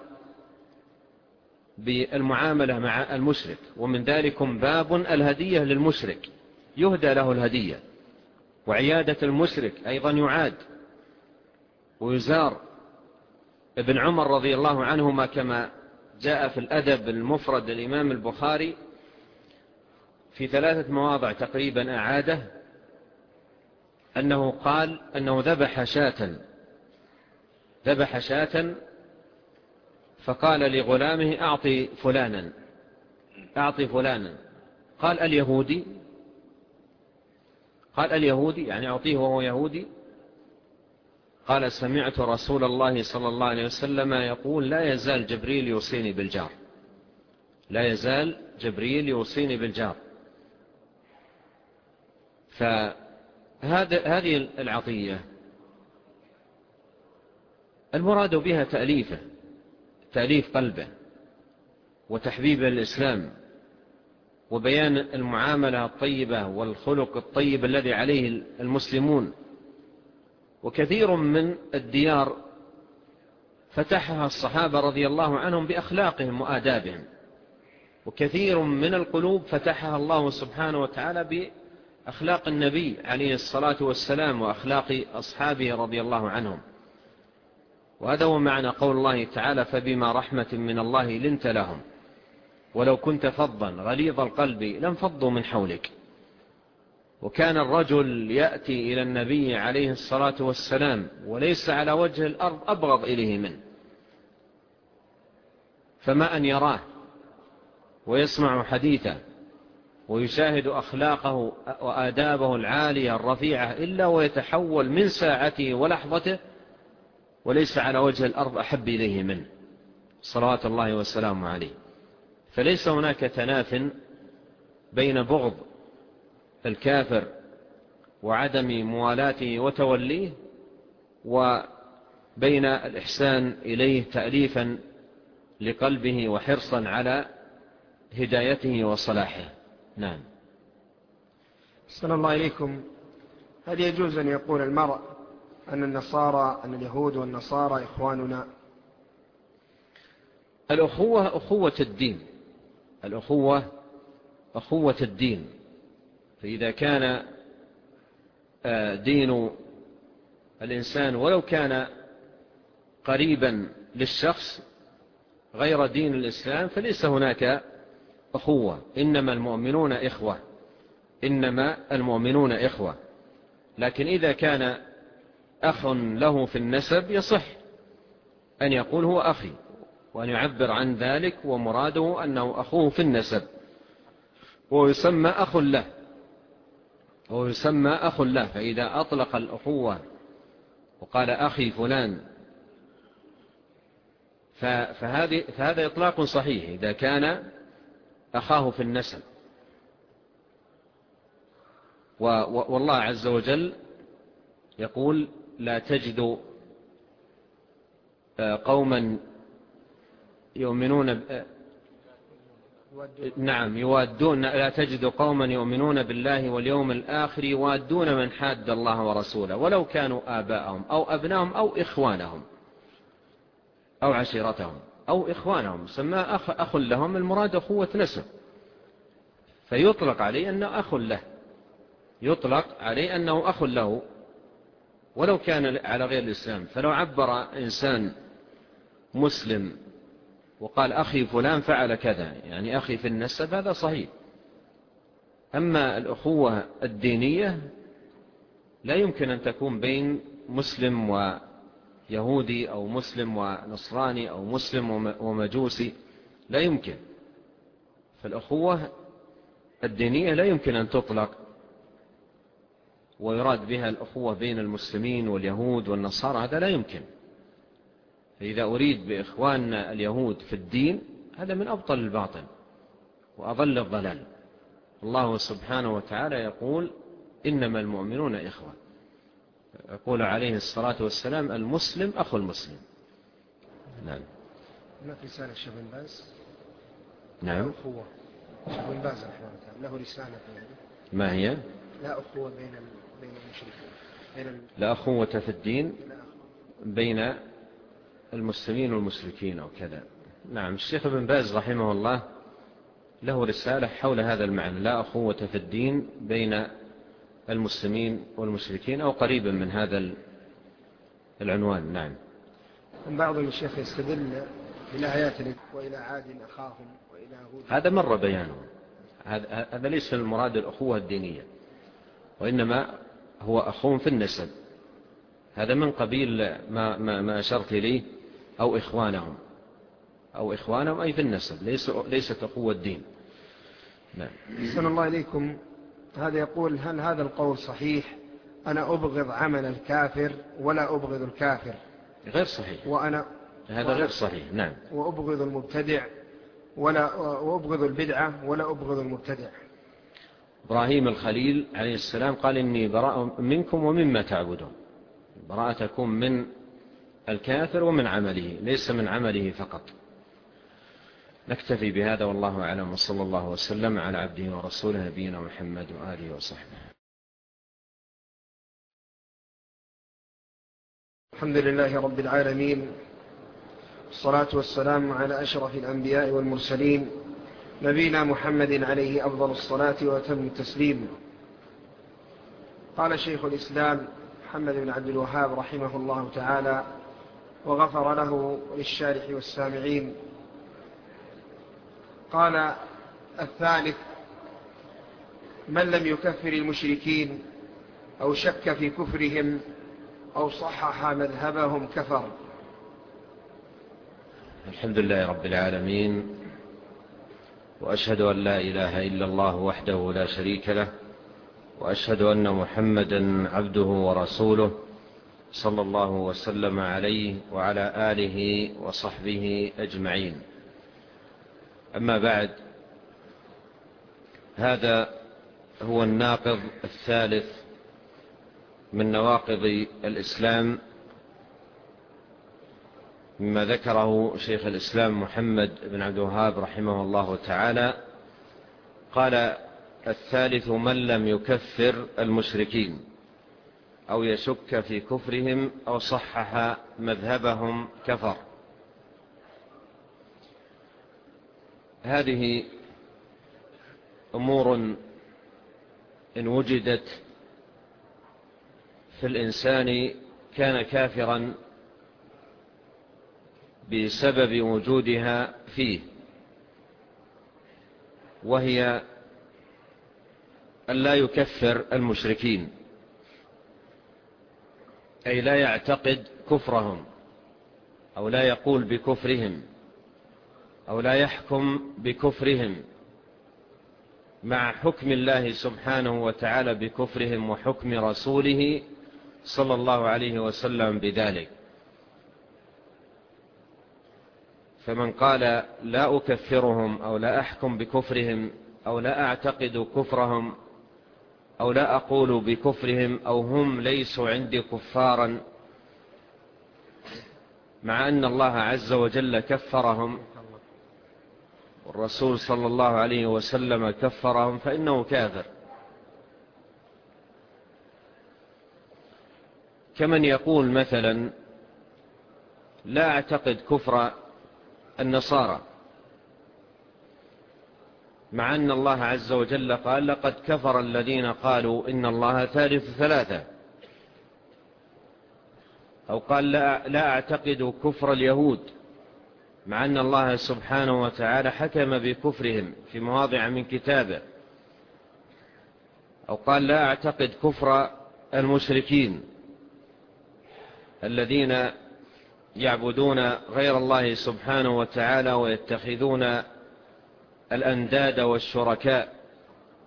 بالمعاملة مع المشرك، ومن ذلكم باب الهدية للمشرك، يهدى له الهدية، وعيادة المشرك أيضا يعاد ويزار. ابن عمر رضي الله عنهما كما جاء في الأدب المفرد للإمام البخاري في ثلاثة مواضع تقريبا أعاده، أنه قال أنه ذبح شاة ذبح شاة فقال لغلامه أعطي فلانا أعطي فلانا قال اليهودي قال اليهودي يعني أعطيه وهو يهودي. قال سمعت رسول الله صلى الله عليه وسلم يقول لا يزال جبريل يوصيني بالجار لا يزال جبريل يوصيني بالجار. فهذه العطية المراد بها تأليفه، تأليف قلبه وتحبيب الإسلام وبيان المعاملة الطيبة والخلق الطيب الذي عليه المسلمون. وكثير من الديار فتحها الصحابة رضي الله عنهم بأخلاقهم وآدابهم، وكثير من القلوب فتحها الله سبحانه وتعالى بأخلاق النبي عليه الصلاة والسلام وأخلاق أصحابه رضي الله عنهم. وهذا هو معنى قول الله تعالى فبما رحمة من الله لنت لهم ولو كنت فظا غليظ القلب لانفضوا من حولك. وكان الرجل يأتي إلى النبي عليه الصلاة والسلام وليس على وجه الأرض أبغض إليه منه، فما أن يراه ويسمع حديثه ويشاهد أخلاقه وآدابه العالية الرفيعة إلا ويتحول من ساعته ولحظته وليس على وجه الأرض أحب إليه منه صلوات الله والسلام عليه. فليس هناك تناف بين بغض الكافر وعدم موالاته وتوليه وبين الإحسان إليه تأليفا لقلبه وحرصا على هدايته وصلاحه. نعم. صلى الله عليكم. هل يجوز أن يقول المرء أن النصارى أن اليهود والنصارى إخواننا؟ الأخوة أخوة الدين، الأخوة أخوة الدين. فإذا كان دين الإنسان ولو كان قريبا للشخص غير دين الإسلام فليس هناك أخوة، إنما المؤمنون إخوة إنما المؤمنون إخوة. لكن إذا كان أخ له في النسب يصح أن يقول هو أخي وأن يعبر عن ذلك ومراده أنه أخوه في النسب ويسمى أخ له ويسمى أخ له. فإذا أطلق الأخوة وقال أخي فلان فهذه فهذا إطلاق صحيح إذا كان أخاه في النسب. والله عز وجل يقول لا تجد قوما يؤمنون نعم يوادون لا تجد قوما يؤمنون بالله واليوم الآخر يوادون من حاد الله ورسوله ولو كانوا آباءهم أو أبناهم أو إخوانهم أو عشيرتهم أو إخوانهم. سماه أخ, أخ لهم، المراد أخوة نسب، فيطلق عليه أنه أخ له يطلق عليه أنه أخ له ولو كان على غير الإسلام. فلو عبر إنسان مسلم وقال أخي فلان فعل كذا يعني أخي في النسب هذا صحيح. أما الأخوة الدينية لا يمكن أن تكون بين مسلم ويهودي أو مسلم ونصراني أو مسلم ومجوسي، لا يمكن. فالأخوة الدينية لا يمكن أن تطلق ويراد بها الأخوة بين المسلمين واليهود والنصارى، هذا لا يمكن. فإذا أريد بإخواننا اليهود في الدين هذا من أبطل الباطل وأضل الضلال. الله سبحانه وتعالى يقول إنما المؤمنون إخوة، يقول عليه الصلاة والسلام المسلم أخو المسلم. نعم. هناك رسالة الشيخ بن باز. نعم. أخوة الشيخ بن باز رحمه الله له رسالة. ما هي؟ لا أخوة بين بين المشركين. بين لا أخوة في الدين بين المسلمين والمشركين أو كذا. نعم. الشيخ بن باز رحمه الله له رسالة حول هذا المعنى، لا أخوة في الدين بين المسلمين والمشركين، أو قريبا من هذا العنوان. نعم. بعض الشيخ يستدل بالآيات وإلى عاد أخاهم وإلى هود. هذا مر بيانه، هذا ليس المراد الأخوة الدينية، وإنما هو أخوهم في النسب، هذا من قبيل ما, ما, ما أشرت إليه، أو إخوانهم أو إخوانهم أي في النسب، ليس ليست أخوة الدين. نعم. أحسن الله إليكم. هذا يقول هل هذا القول صحيح؟ أنا أبغض عمل الكافر ولا أبغض الكافر. غير صحيح. وأنا هذا وأنا غير صحيح. نعم. وأبغض المبتدع ولا وأبغض البدعة ولا أبغض المبتدع. إبراهيم الخليل عليه السلام قال إني براء منكم ومما تعبدون. براءة تكون من الكافر ومن عمله، ليس من عمله فقط. نكتفي بهذا والله أعلم، وصلى الله وسلم على عبده ورسوله نبينا محمد وآله وصحبه. الحمد لله رب العالمين، والصلاة والسلام على أشرف الأنبياء والمرسلين نبينا محمد عليه أفضل الصلاة وأتم التسليم. قال شيخ الإسلام محمد بن عبد الوهاب رحمه الله تعالى وغفر له للشارح والسامعين، قال الثالث من لم يكفر المشركين أو شك في كفرهم أو صحح مذهبهم كفر. الحمد لله رب العالمين، وأشهد أن لا إله إلا الله وحده لا شريك له، وأشهد أن محمدا عبده ورسوله صلى الله وسلم عليه وعلى آله وصحبه أجمعين. أما بعد، هذا هو الناقض الثالث من نواقض الإسلام مما ذكره شيخ الإسلام محمد بن عبد الوهاب رحمه الله تعالى. قال الثالث من لم يكفر المشركين أو يشك في كفرهم أو صحح مذهبهم كفر. هذه أمور إن وجدت في الإنسان كان كافرا بسبب وجودها فيه، وهي أن لا يكفر المشركين، أي لا يعتقد كفرهم أو لا يقول بكفرهم أو لا يحكم بكفرهم مع حكم الله سبحانه وتعالى بكفرهم وحكم رسوله صلى الله عليه وسلم بذلك. فمن قال لا أكفرهم أو لا أحكم بكفرهم أو لا أعتقد كفرهم أو لا أقول بكفرهم أو هم ليسوا عندي كفارا، مع أن الله عز وجل كفرهم والرسول صلى الله عليه وسلم كفرهم، فإنه كافر. كمن يقول مثلا لا أعتقد كفر النصارى، مع أن الله عز وجل قال لقد كفر الذين قالوا إن الله ثالث ثلاثة، أو قال لا, لا أعتقد كفر اليهود، مع أن الله سبحانه وتعالى حكم بكفرهم في مواضع من كتابه، أو قال لا أعتقد كفر المشركين الذين يعبدون غير الله سبحانه وتعالى ويتخذون الأنداد والشركاء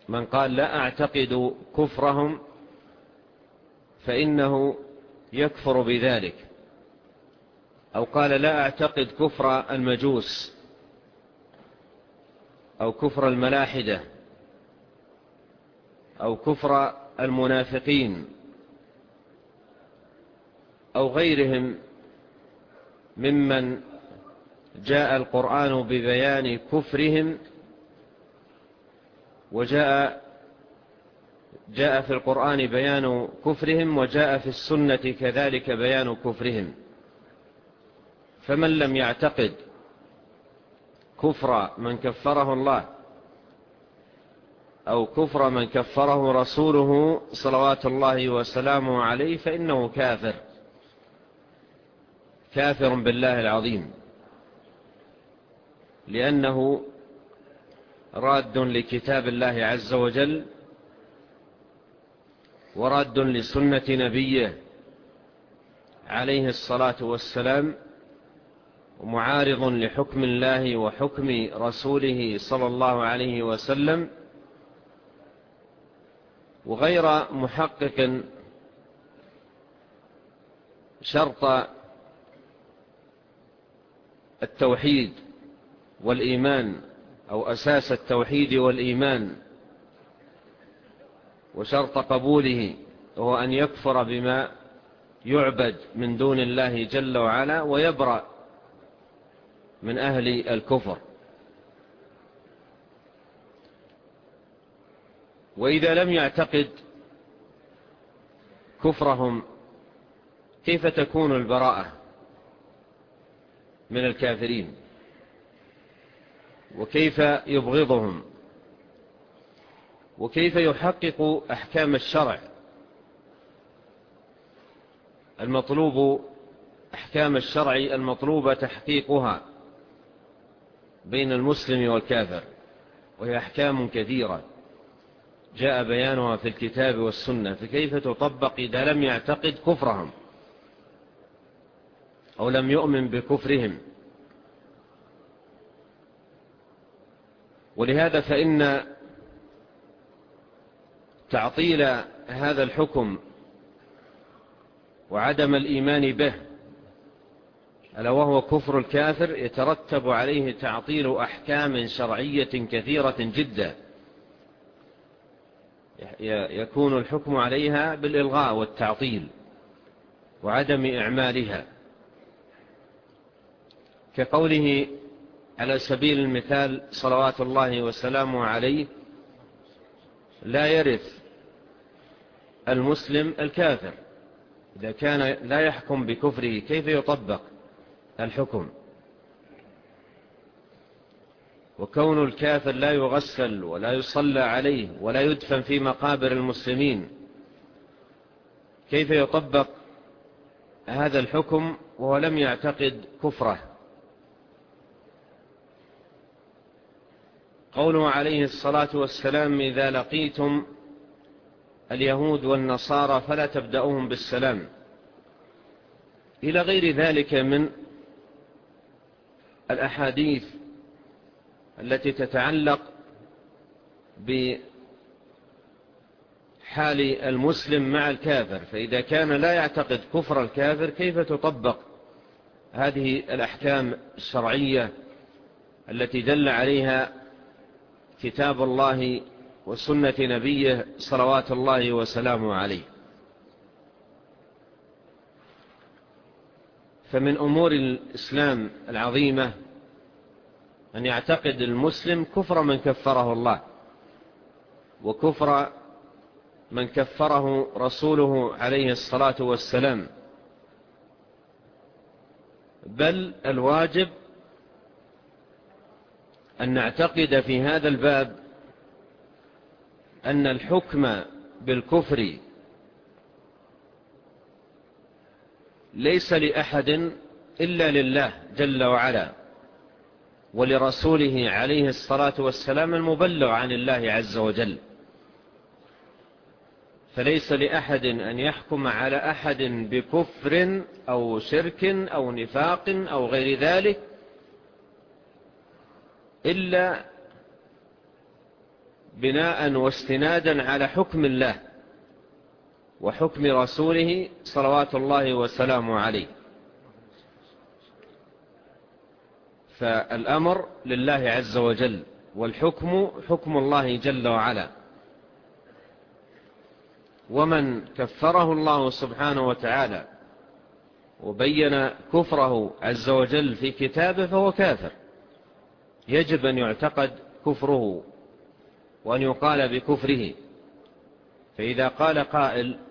من قال لا أعتقد كفرهم فإنه يكفر بذلك، أو قال لا أعتقد كفر المجوس أو كفر الملاحدة أو كفر المنافقين أو غيرهم ممن جاء القرآن ببيان كفرهم، وجاء جاء في القرآن بيان كفرهم، وجاء في السنة كذلك بيان كفرهم. فمن لم يعتقد كفر من كفره الله أو كفر من كفره رسوله صلوات الله وسلامه عليه فإنه كافر كافر بالله العظيم، لأنه راد لكتاب الله عز وجل وراد لسنة نبيه عليه الصلاة والسلام، ومعارض لحكم الله وحكم رسوله صلى الله عليه وسلم، وغير محقق شرط التوحيد والإيمان أو أساس التوحيد والإيمان وشرط قبوله، وهو أن يكفر بما يعبد من دون الله جل وعلا ويبرأ من أهل الكفر. وإذا لم يعتقد كفرهم كيف تكون البراءة من الكافرين، وكيف يبغضهم، وكيف يحقق أحكام الشرع المطلوب أحكام الشرع المطلوبة تحقيقها بين المسلم والكافر، وهي أحكام كثيرة جاء بيانها في الكتاب والسنة، فكيف تطبق إذا لم يعتقد كفرهم أو لم يؤمن بكفرهم؟ ولهذا فإن تعطيل هذا الحكم وعدم الإيمان به ألا وهو كفر الكافر يترتب عليه تعطيل أحكام شرعية كثيرة جدا يكون الحكم عليها بالإلغاء والتعطيل وعدم إعمالها، كقوله على سبيل المثال صلوات الله وسلامه عليه: لا يرث المسلم الكافر. إذا كان لا يحكم بكفره كيف يطبق الحكم؟ وكون الكافر لا يغسل ولا يصلى عليه ولا يدفن في مقابر المسلمين، كيف يطبق هذا الحكم وهو لم يعتقد كفره؟ قوله عليه الصلاة والسلام: إذا لقيتم اليهود والنصارى فلا تبدأوهم بالسلام، إلى غير ذلك من الأحاديث التي تتعلق بحال المسلم مع الكافر. فإذا كان لا يعتقد كفر الكافر كيف تطبق هذه الأحكام الشرعية التي دل عليها كتاب الله وسنة نبيه صلوات الله وسلامه عليه؟ فمن أمور الإسلام العظيمة أن يعتقد المسلم كفر من كفره الله وكفر من كفره رسوله عليه الصلاة والسلام، بل الواجب أن نعتقد في هذا الباب أن الحكم بالكفر ليس لأحد إلا لله جل وعلا ولرسوله عليه الصلاة والسلام المبلغ عن الله عز وجل. فليس لأحد أن يحكم على أحد بكفر أو شرك أو نفاق أو غير ذلك بناء واستنادا على حكم الله وحكم رسوله صلوات الله وسلامه عليه. فالأمر لله عز وجل، والحكم حكم الله جل وعلا. ومن كفره الله سبحانه وتعالى وبين كفره عز وجل في كتابه فهو كافر، يجب أن يعتقد كفره وأن يقال بكفره. فإذا قال قائل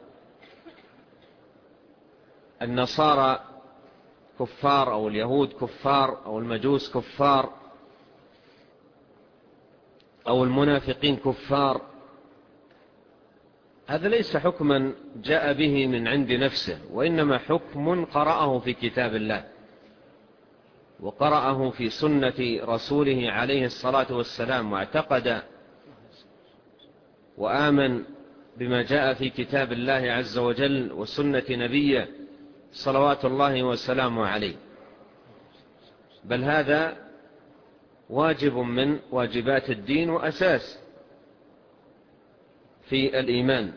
النصارى كفار أو اليهود كفار أو المجوس كفار أو المنافقين كفار، هذا ليس حكما جاء به من عند نفسه، وإنما حكم قرأه في كتاب الله وقرأه في سنة رسوله عليه الصلاة والسلام، واعتقد وآمن بما جاء في كتاب الله عز وجل وسنة نبيه صلوات الله وسلامه عليه. بل هذا واجب من واجبات الدين وأساس في الإيمان،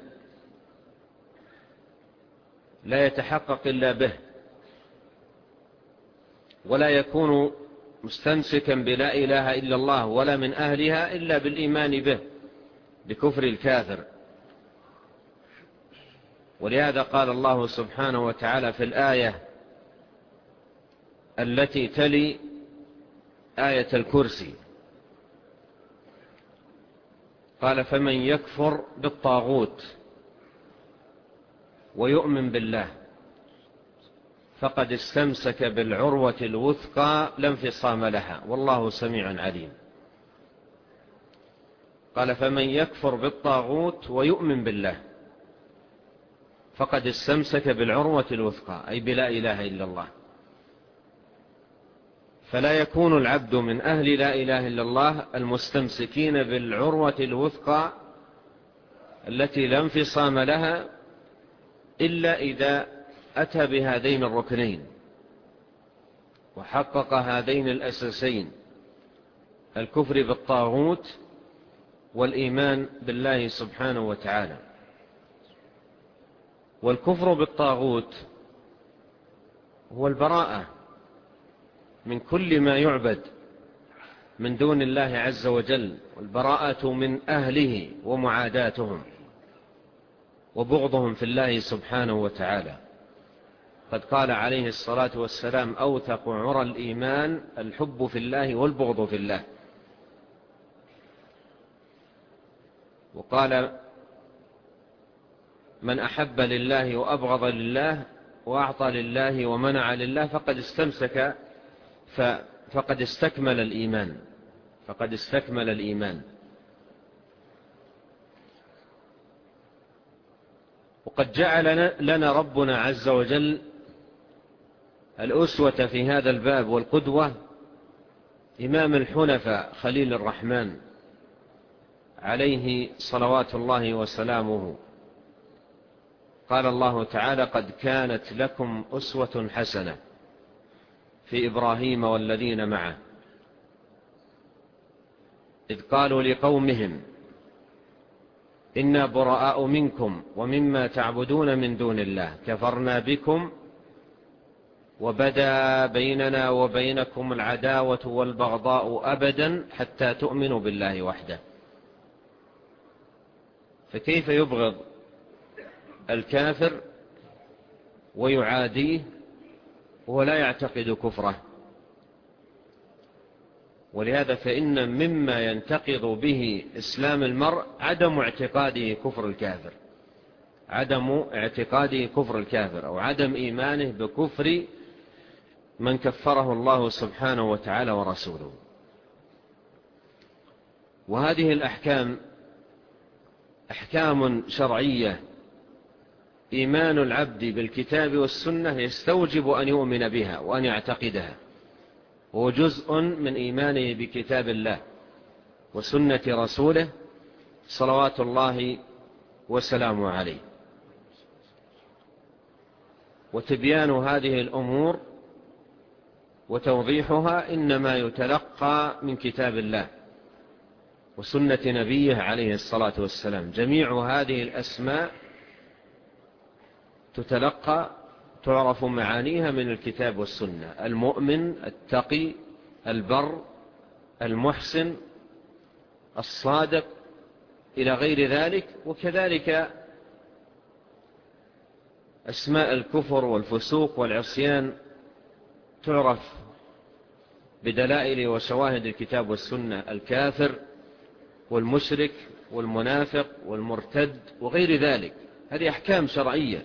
لا يتحقق إلا به، ولا يكون مستمسكا بلا إله إلا الله ولا من أهلها إلا بالإيمان به بكفر الكافر. ولهذا قال الله سبحانه وتعالى في الآية التي تلي آية الكرسي، قال فمن يكفر بالطاغوت ويؤمن بالله فقد استمسك بالعروة الوثقى لا انفصام لها والله سميع عليم. قال فمن يكفر بالطاغوت ويؤمن بالله فقد استمسك بالعروة الوثقى، أي بلا إله إلا الله. فلا يكون العبد من أهل لا إله إلا الله المستمسكين بالعروة الوثقى التي لا انفصام لها إلا إذا أتى بهذين الركنين وحقق هذين الأساسين: الكفر بالطاغوت والإيمان بالله سبحانه وتعالى. والكفر بالطاغوت هو البراءة من كل ما يعبد من دون الله عز وجل، والبراءة من أهله ومعاداتهم وبغضهم في الله سبحانه وتعالى. قد قال عليه الصلاة والسلام: أوثق عرى الإيمان الحب في الله والبغض في الله. وقال: من أحب لله وأبغض لله وأعطى لله ومنع لله فقد استمسك فقد استكمل الإيمان فقد استكمل الإيمان. وقد جعل لنا ربنا عز وجل الأسوة في هذا الباب والقدوة إمام الحنفاء خليل الرحمن عليه صلوات الله وسلامه. قال الله تعالى: قد كانت لكم أسوة حسنة في إبراهيم والذين معه إذ قالوا لقومهم إنا براء منكم ومما تعبدون من دون الله كفرنا بكم وبدا بيننا وبينكم العداوة والبغضاء أبدا حتى تؤمنوا بالله وحده. فكيف يبغض الكافر ويعاديه ولا يعتقد كفره؟ ولهذا فإن مما ينتقض به إسلام المرء عدم اعتقاده كفر الكافر عدم اعتقاده كفر الكافر أو عدم إيمانه بكفر من كفره الله سبحانه وتعالى ورسوله. وهذه الأحكام أحكام شرعية، إيمان العبد بالكتاب والسنة يستوجب أن يؤمن بها وأن يعتقدها، هو جزء من إيمانه بكتاب الله وسنة رسوله صلوات الله وسلامه عليه. وتبيان هذه الأمور وتوضيحها إنما يتلقى من كتاب الله وسنة نبيه عليه الصلاة والسلام. جميع هذه الأسماء تتلقى تعرف معانيها من الكتاب والسنة: المؤمن، التقي، البر، المحسن، الصادق، إلى غير ذلك. وكذلك أسماء الكفر والفسوق والعصيان تعرف بدلائل وشواهد الكتاب والسنة: الكافر والمشرك والمنافق والمرتد وغير ذلك. هذه أحكام شرعية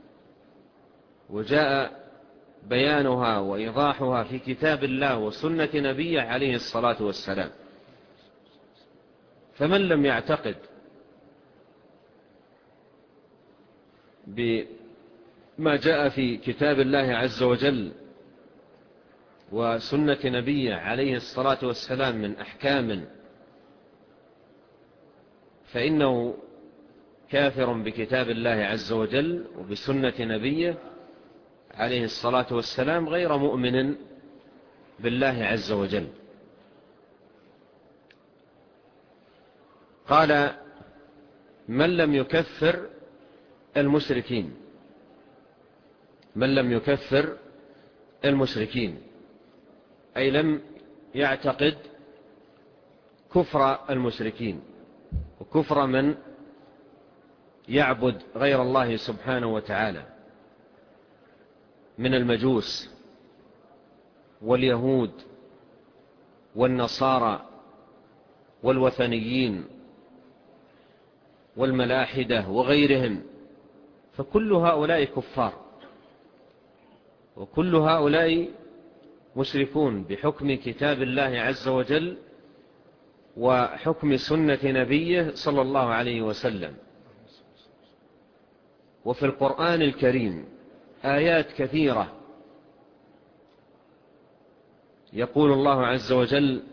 وجاء بيانها وإيضاحها في كتاب الله وسنة نبيه عليه الصلاة والسلام. فمن لم يعتقد بما جاء في كتاب الله عز وجل وسنة نبيه عليه الصلاة والسلام من أحكام فإنه كافر بكتاب الله عز وجل وبسنة نبيه عليه الصلاة والسلام، غير مؤمن بالله عز وجل. قال: من لم يكفر المشركين، من لم يكفر المشركين أي لم يعتقد كفر المشركين وكفر من يعبد غير الله سبحانه وتعالى من المجوس واليهود والنصارى والوثنيين والملاحدة وغيرهم، فكل هؤلاء كفار وكل هؤلاء مشركون بحكم كتاب الله عز وجل وحكم سنة نبيه صلى الله عليه وسلم. وفي القرآن الكريم آيات كثيرة يقول الله عز وجل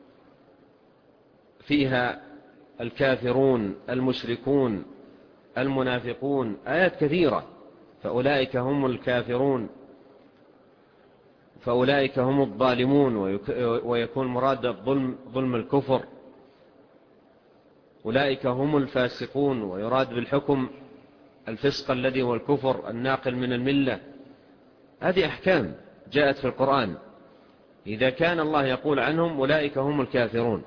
فيها الكافرون، المشركون، المنافقون، آيات كثيرة. فأولئك هم الكافرون، فأولئك هم الظالمون، ويكون مراد الظلم ظلم الكفر. أولئك هم الفاسقون، ويراد بالحكم الفسق الذي هو الكفر الناقل من الملة. هذه أحكام جاءت في القرآن. إذا كان الله يقول عنهم أولئك هم الكافرون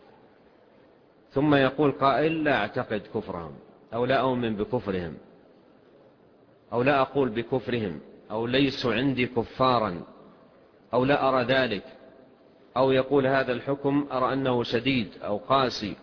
ثم يقول قائل: لا أعتقد كفرهم، أو لا أؤمن بكفرهم، أو لا أقول بكفرهم، أو ليسوا عندي كفارا، أو لا أرى ذلك، أو يقول هذا الحكم أرى أنه شديد أو قاسي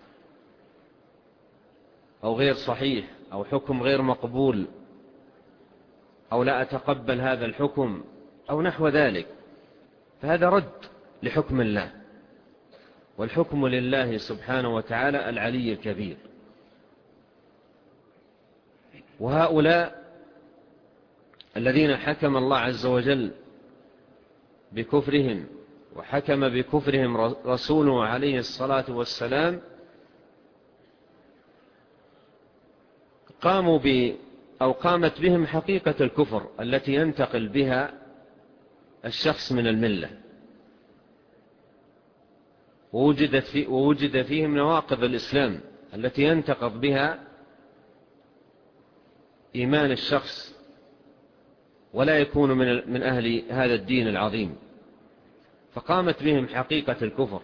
أو غير صحيح أو حكم غير مقبول، أو لا أتقبل هذا الحكم أو نحو ذلك، فهذا رد لحكم الله، والحكم لله سبحانه وتعالى العلي الكبير. وهؤلاء الذين حكم الله عز وجل بكفرهم وحكم بكفرهم رسوله عليه الصلاة والسلام قاموا ب أو قامت بهم حقيقة الكفر التي ينتقل بها الشخص من الملة، ووجدت في ووجد فيهم نواقض الإسلام التي ينتقض بها إيمان الشخص ولا يكون من من أهل هذا الدين العظيم. فقامت بهم حقيقة الكفر،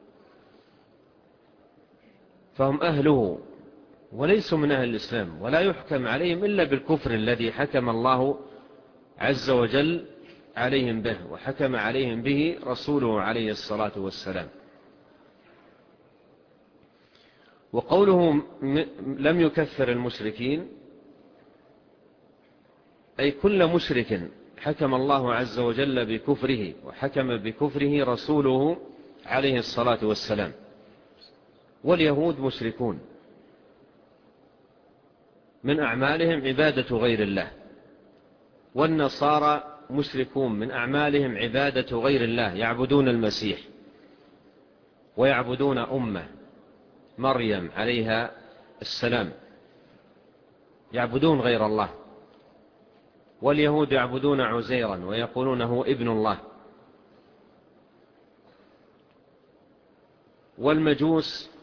فهم أهله وليسوا من أهل الإسلام، ولا يحكم عليهم إلا بالكفر الذي حكم الله عز وجل عليهم به وحكم عليهم به رسوله عليه الصلاة والسلام. وقوله لم يكفر المشركين أي كل مشرك حكم الله عز وجل بكفره وحكم بكفره رسوله عليه الصلاة والسلام. واليهود مشركون من أعمالهم عبادة غير الله، والنصارى مشركون من أعمالهم عبادة غير الله، يعبدون المسيح ويعبدون أمه مريم عليها السلام، يعبدون غير الله. واليهود يعبدون عزيرا ويقولونه ابن الله. والمجوس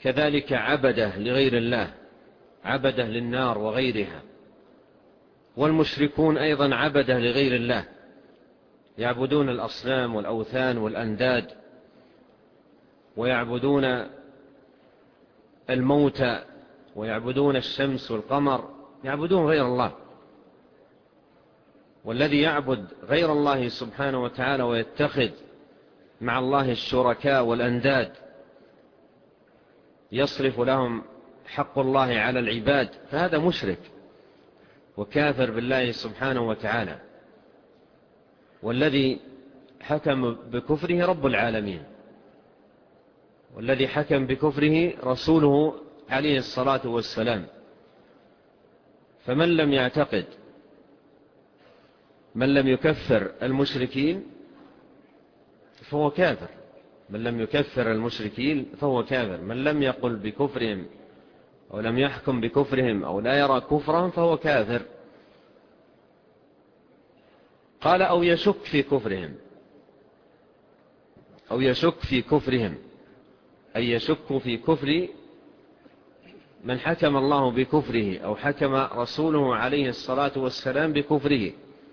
كذلك عبده لغير الله، عبده للنار وغيرها. والمشركون أيضا عبده لغير الله، يعبدون الأصنام والأوثان والأنداد، ويعبدون الموتى، ويعبدون الشمس والقمر، يعبدون غير الله. والذي يعبد غير الله سبحانه وتعالى ويتخذ مع الله الشركاء والأنداد يصرف لهم حق الله على العباد، فهذا مشرك وكافر بالله سبحانه وتعالى. والذي حكم بكفره رب العالمين، والذي حكم بكفره رسوله عليه الصلاة والسلام. فمن لم يعتقد، من لم يكفر المشركين فهو كافر، من لم يكفر المشركين فهو كافر، من لم يقل بكفرهم أو لم يحكم بكفرهم أو لا يرى كفرهم فهو كافر. قال أو يشك في كفرهم، أو يشك في كفرهم، أي يشك في كفر من حكم الله بكفره أو حكم رسوله عليه الصلاة والسلام بكفره.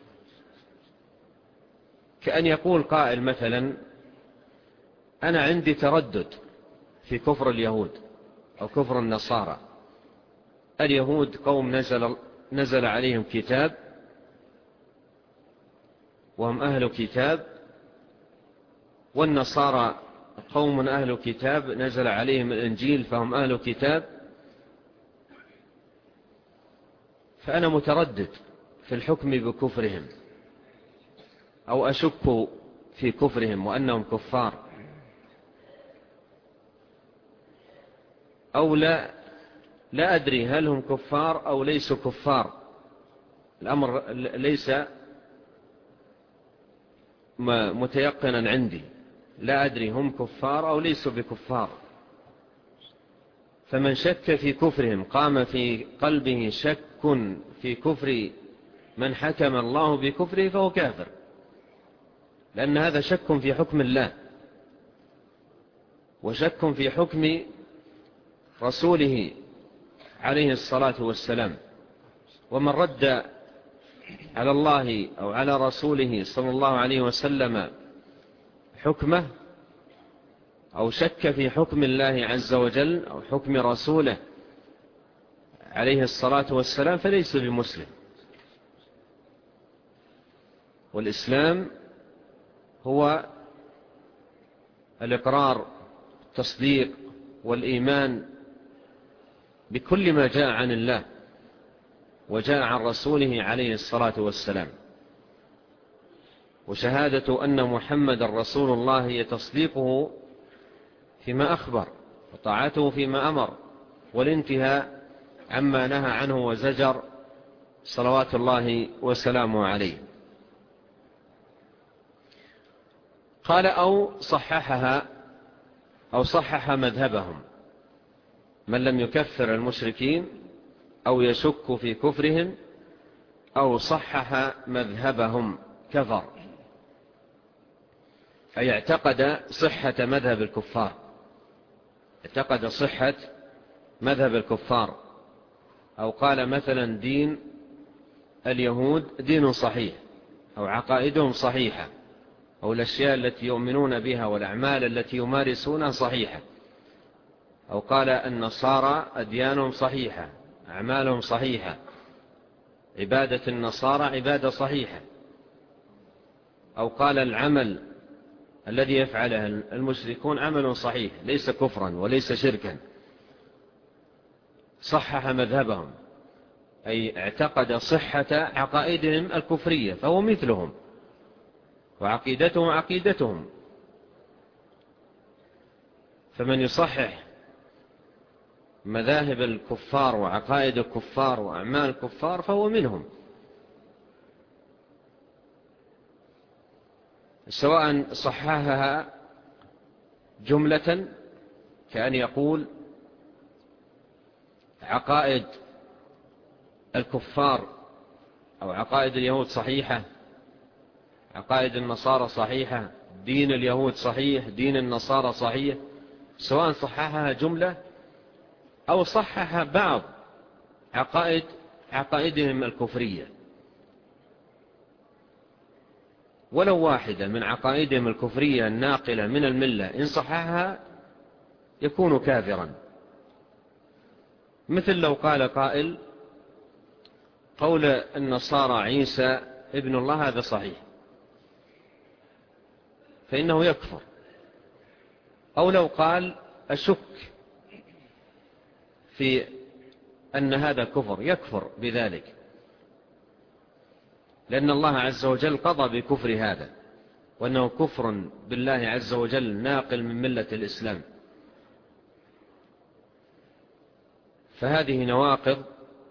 كأن يقول قائل مثلا: أنا عندي تردد في كفر اليهود أو كفر النصارى. اليهود قوم نزل, نزل عليهم كتاب وهم أهل كتاب، والنصارى قوم أهل كتاب نزل عليهم الإنجيل فهم أهل كتاب. فأنا متردد في الحكم بكفرهم، أو أشك في كفرهم وأنهم كفار، أو لا لا أدري هل هم كفار أو ليسوا كفار. الأمر ليس متيقنا عندي، لا أدري هم كفار أو ليسوا بكفار. فمن شك في كفرهم قام في قلبه شك في كفر من حكم الله بكفره فهو كافر، لأن هذا شك في حكم الله وشك في حكم رسوله عليه الصلاة والسلام. ومن رد على الله أو على رسوله صلى الله عليه وسلم حكمه، أو شك في حكم الله عز وجل أو حكم رسوله عليه الصلاة والسلام، فليس بمسلم. والإسلام هو الإقرار، التصديق والإيمان بكل ما جاء عن الله وجاء عن رسوله عليه الصلاة والسلام. وشهادة أن محمد رسول الله هي تصديقه فيما أخبر وطاعته فيما أمر، والانتهاء عما نهى عنه وزجر صلوات الله وسلامه عليه. قال أو صححها أو صحح مذهبهم، من لم يكفر المشركين أو يشك في كفرهم أو صحح مذهبهم كفر، أي اعتقد صحة مذهب الكفار، اعتقد صحة مذهب الكفار. أو قال مثلا دين اليهود دين صحيح، أو عقائدهم صحيحة، أو الأشياء التي يؤمنون بها والأعمال التي يمارسونها صحيحة. أو قال النصارى أديانهم صحيحة، أعمالهم صحيحة، عبادة النصارى عبادة صحيحة. أو قال العمل الذي يفعله المشركون عمل صحيح ليس كفرا وليس شركا، صحح مذهبهم، أي اعتقد صحة عقائدهم الكفرية فهو مثلهم وعقيدتهم عقيدتهم. فمن يصحح مذاهب الكفار وعقائد الكفار وأعمال الكفار فهو منهم، سواء صححها جملة كأن يقول عقائد الكفار أو عقائد اليهود صحيحة، عقائد النصارى صحيحة، دين اليهود صحيح، دين النصارى صحيح، سواء صححها جملة أو صحح بعض عقائد عقائدهم الكفرية، ولو واحدة من عقائدهم الكفرية الناقلة من الملة إن صححها يكون كافرا. مثل لو قال قائل قول النصارى عيسى ابن الله هذا صحيح، فإنه يكفر. أو لو قال أشك في أن هذا كفر، يكفر بذلك، لأن الله عز وجل قضى بكفر هذا، وأنه كفر بالله عز وجل ناقل من ملة الإسلام. فهذه نواقض،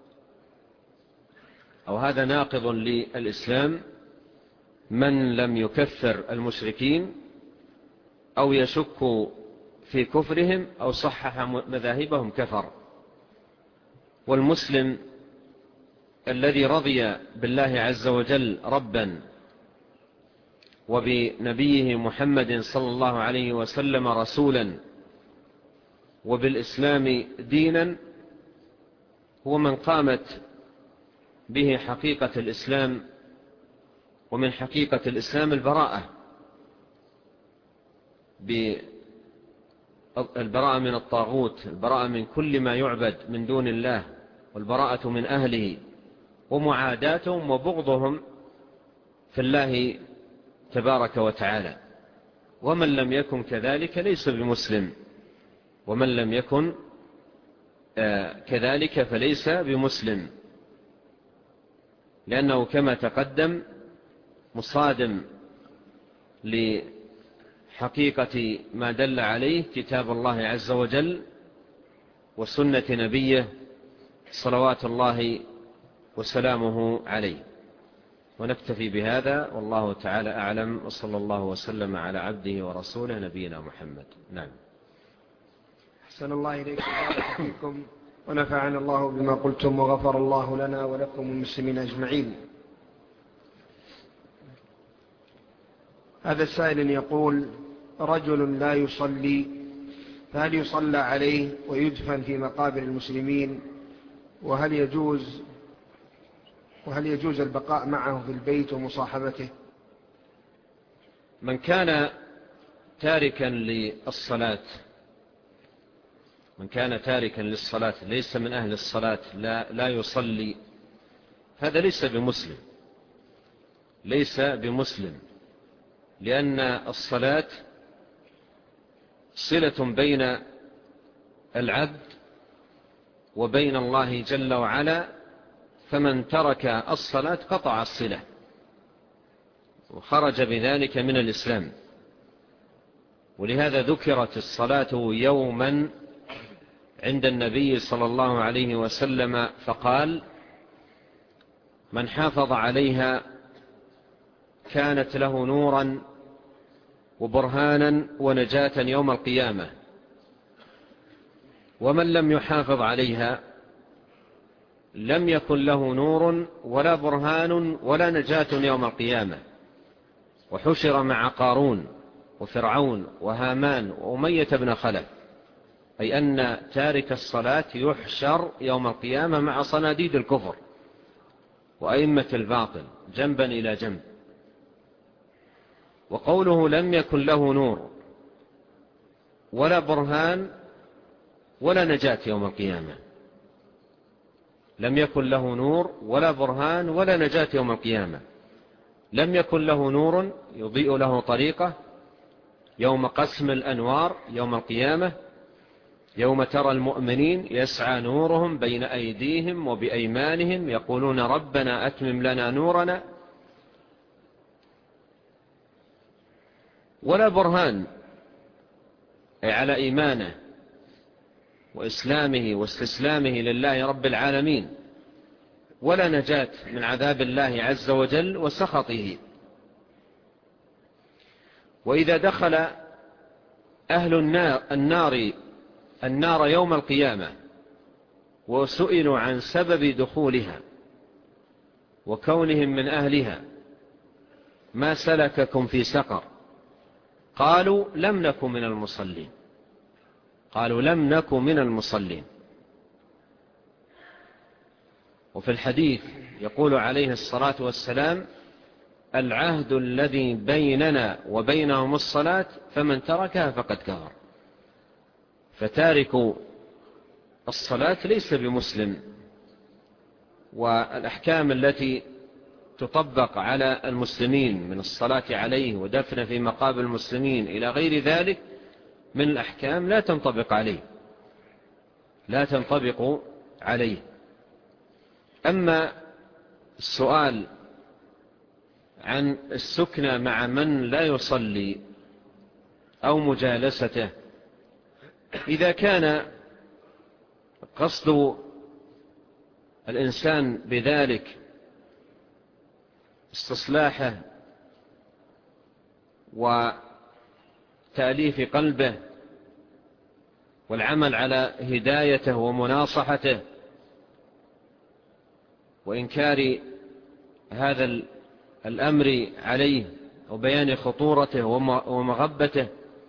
أو هذا ناقض للإسلام من لم يكفر المشركين أو يشك في كفرهم أو صحح مذاهبهم كفر. والمسلم الذي رضي بالله عز وجل ربا وبنبيه محمد صلى الله عليه وسلم رسولا وبالإسلام دينا هو من قامت به حقيقة الإسلام. ومن حقيقة الإسلام البراءة، البراءة من الطاغوت، البراءة من كل ما يعبد من دون الله، والبراءة من أهله، ومعاداتهم وبغضهم في الله تبارك وتعالى. ومن لم يكن كذلك ليس بمسلم، ومن لم يكن كذلك فليس بمسلم، لأنه كما تقدم مصادم لحقيقة ما دل عليه كتاب الله عز وجل وسنة نبيه صلوات الله وسلامه عليه. ونكتفي بهذا، والله تعالى أعلم، وصلى الله وسلم على عبده ورسوله نبينا محمد. نعم. أحسن الله إليكم وبارك فيكم، ونفعنا الله بما قلتم، وغفر الله لنا ولكم المسلمين أجمعين. هذا السائل يقول: رجل لا يصلي، فهل يصلى عليه ويدفن في مقابر المسلمين؟ وهل يجوز وهل يجوز البقاء معه في البيت ومصاحبته؟ من كان تاركا للصلاة من كان تاركا للصلاة ليس من أهل الصلاة، لا, لا يصلي، هذا ليس بمسلم ليس بمسلم لأن الصلاة صلة بين العبد وبين الله جل وعلا، فمن ترك الصلاة قطع الصلة وخرج بذلك من الإسلام. ولهذا ذكرت الصلاة يوما عند النبي صلى الله عليه وسلم فقال: من حافظ عليها كانت له نورا وبرهانا ونجاة يوم القيامة، ومن لم يحافظ عليها لم يكن له نور ولا برهان ولا نجاة يوم القيامة، وحشر مع قارون وفرعون وهامان وأمية بن خلف، أي أن تارك الصلاة يحشر يوم القيامة مع صناديد الكفر وأئمة الباطل جنبا إلى جنب. وقوله لم يكن له نور ولا برهان ولا نجاة يوم القيامة، لم يكن له نور ولا برهان ولا نجاة يوم القيامة. لم يكن له نور يضيء له طريقه يوم قسم الأنوار يوم القيامة، يوم ترى المؤمنين يسعى نورهم بين أيديهم وبأيمانهم يقولون ربنا أتمم لنا نورنا. ولا برهان، أي على إيمانه وإسلامه واستسلامه لله رب العالمين. ولا نجاة من عذاب الله عز وجل وسخطه. وإذا دخل أهل النار, النار, النار يوم القيامة وسئلوا عن سبب دخولها وكونهم من أهلها: ما سلككم في سقر؟ قالوا لم نكن من المصلين قالوا لم نكن من المصلين وفي الحديث يقول عليه الصلاة والسلام: العهد الذي بيننا وبينهم الصلاة فمن تركها فقد كفر. فتارك الصلاة ليس بمسلم. والأحكام التي تطبق على المسلمين من الصلاة عليه ودفن في مقابر المسلمين إلى غير ذلك من الأحكام لا تنطبق عليه لا تنطبق عليه. أما السؤال عن السكنى مع من لا يصلي أو مجالسته، إذا كان قصد الإنسان بذلك استصلاحه وتأليف قلبه والعمل على هدايته ومناصحته وإنكار هذا الأمر عليه وبيان خطورته ومغبته،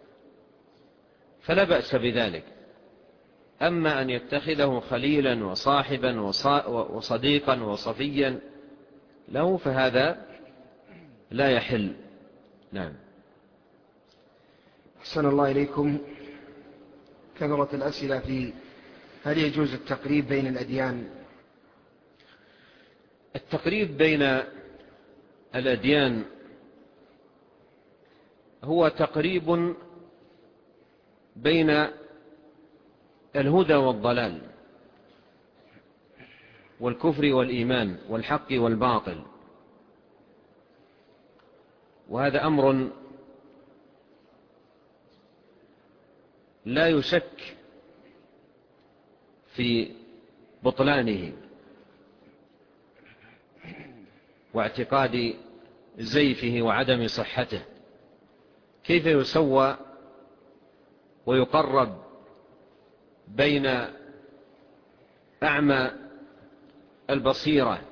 فلا بأس بذلك. أما أن يتخذه خليلا وصاحبا وصديقا وصفيا له فهذا لا يحل. نعم. أحسن الله إليكم. كثرت الأسئلة في هل يجوز التقريب بين الأديان؟ التقريب بين الأديان هو تقريب بين الهدى والضلال والكفر والإيمان والحق والباطل، وهذا أمر لا يشك في بطلانه واعتقاد زيفه وعدم صحته. كيف يسوى ويقرب بين أعمى البصيرة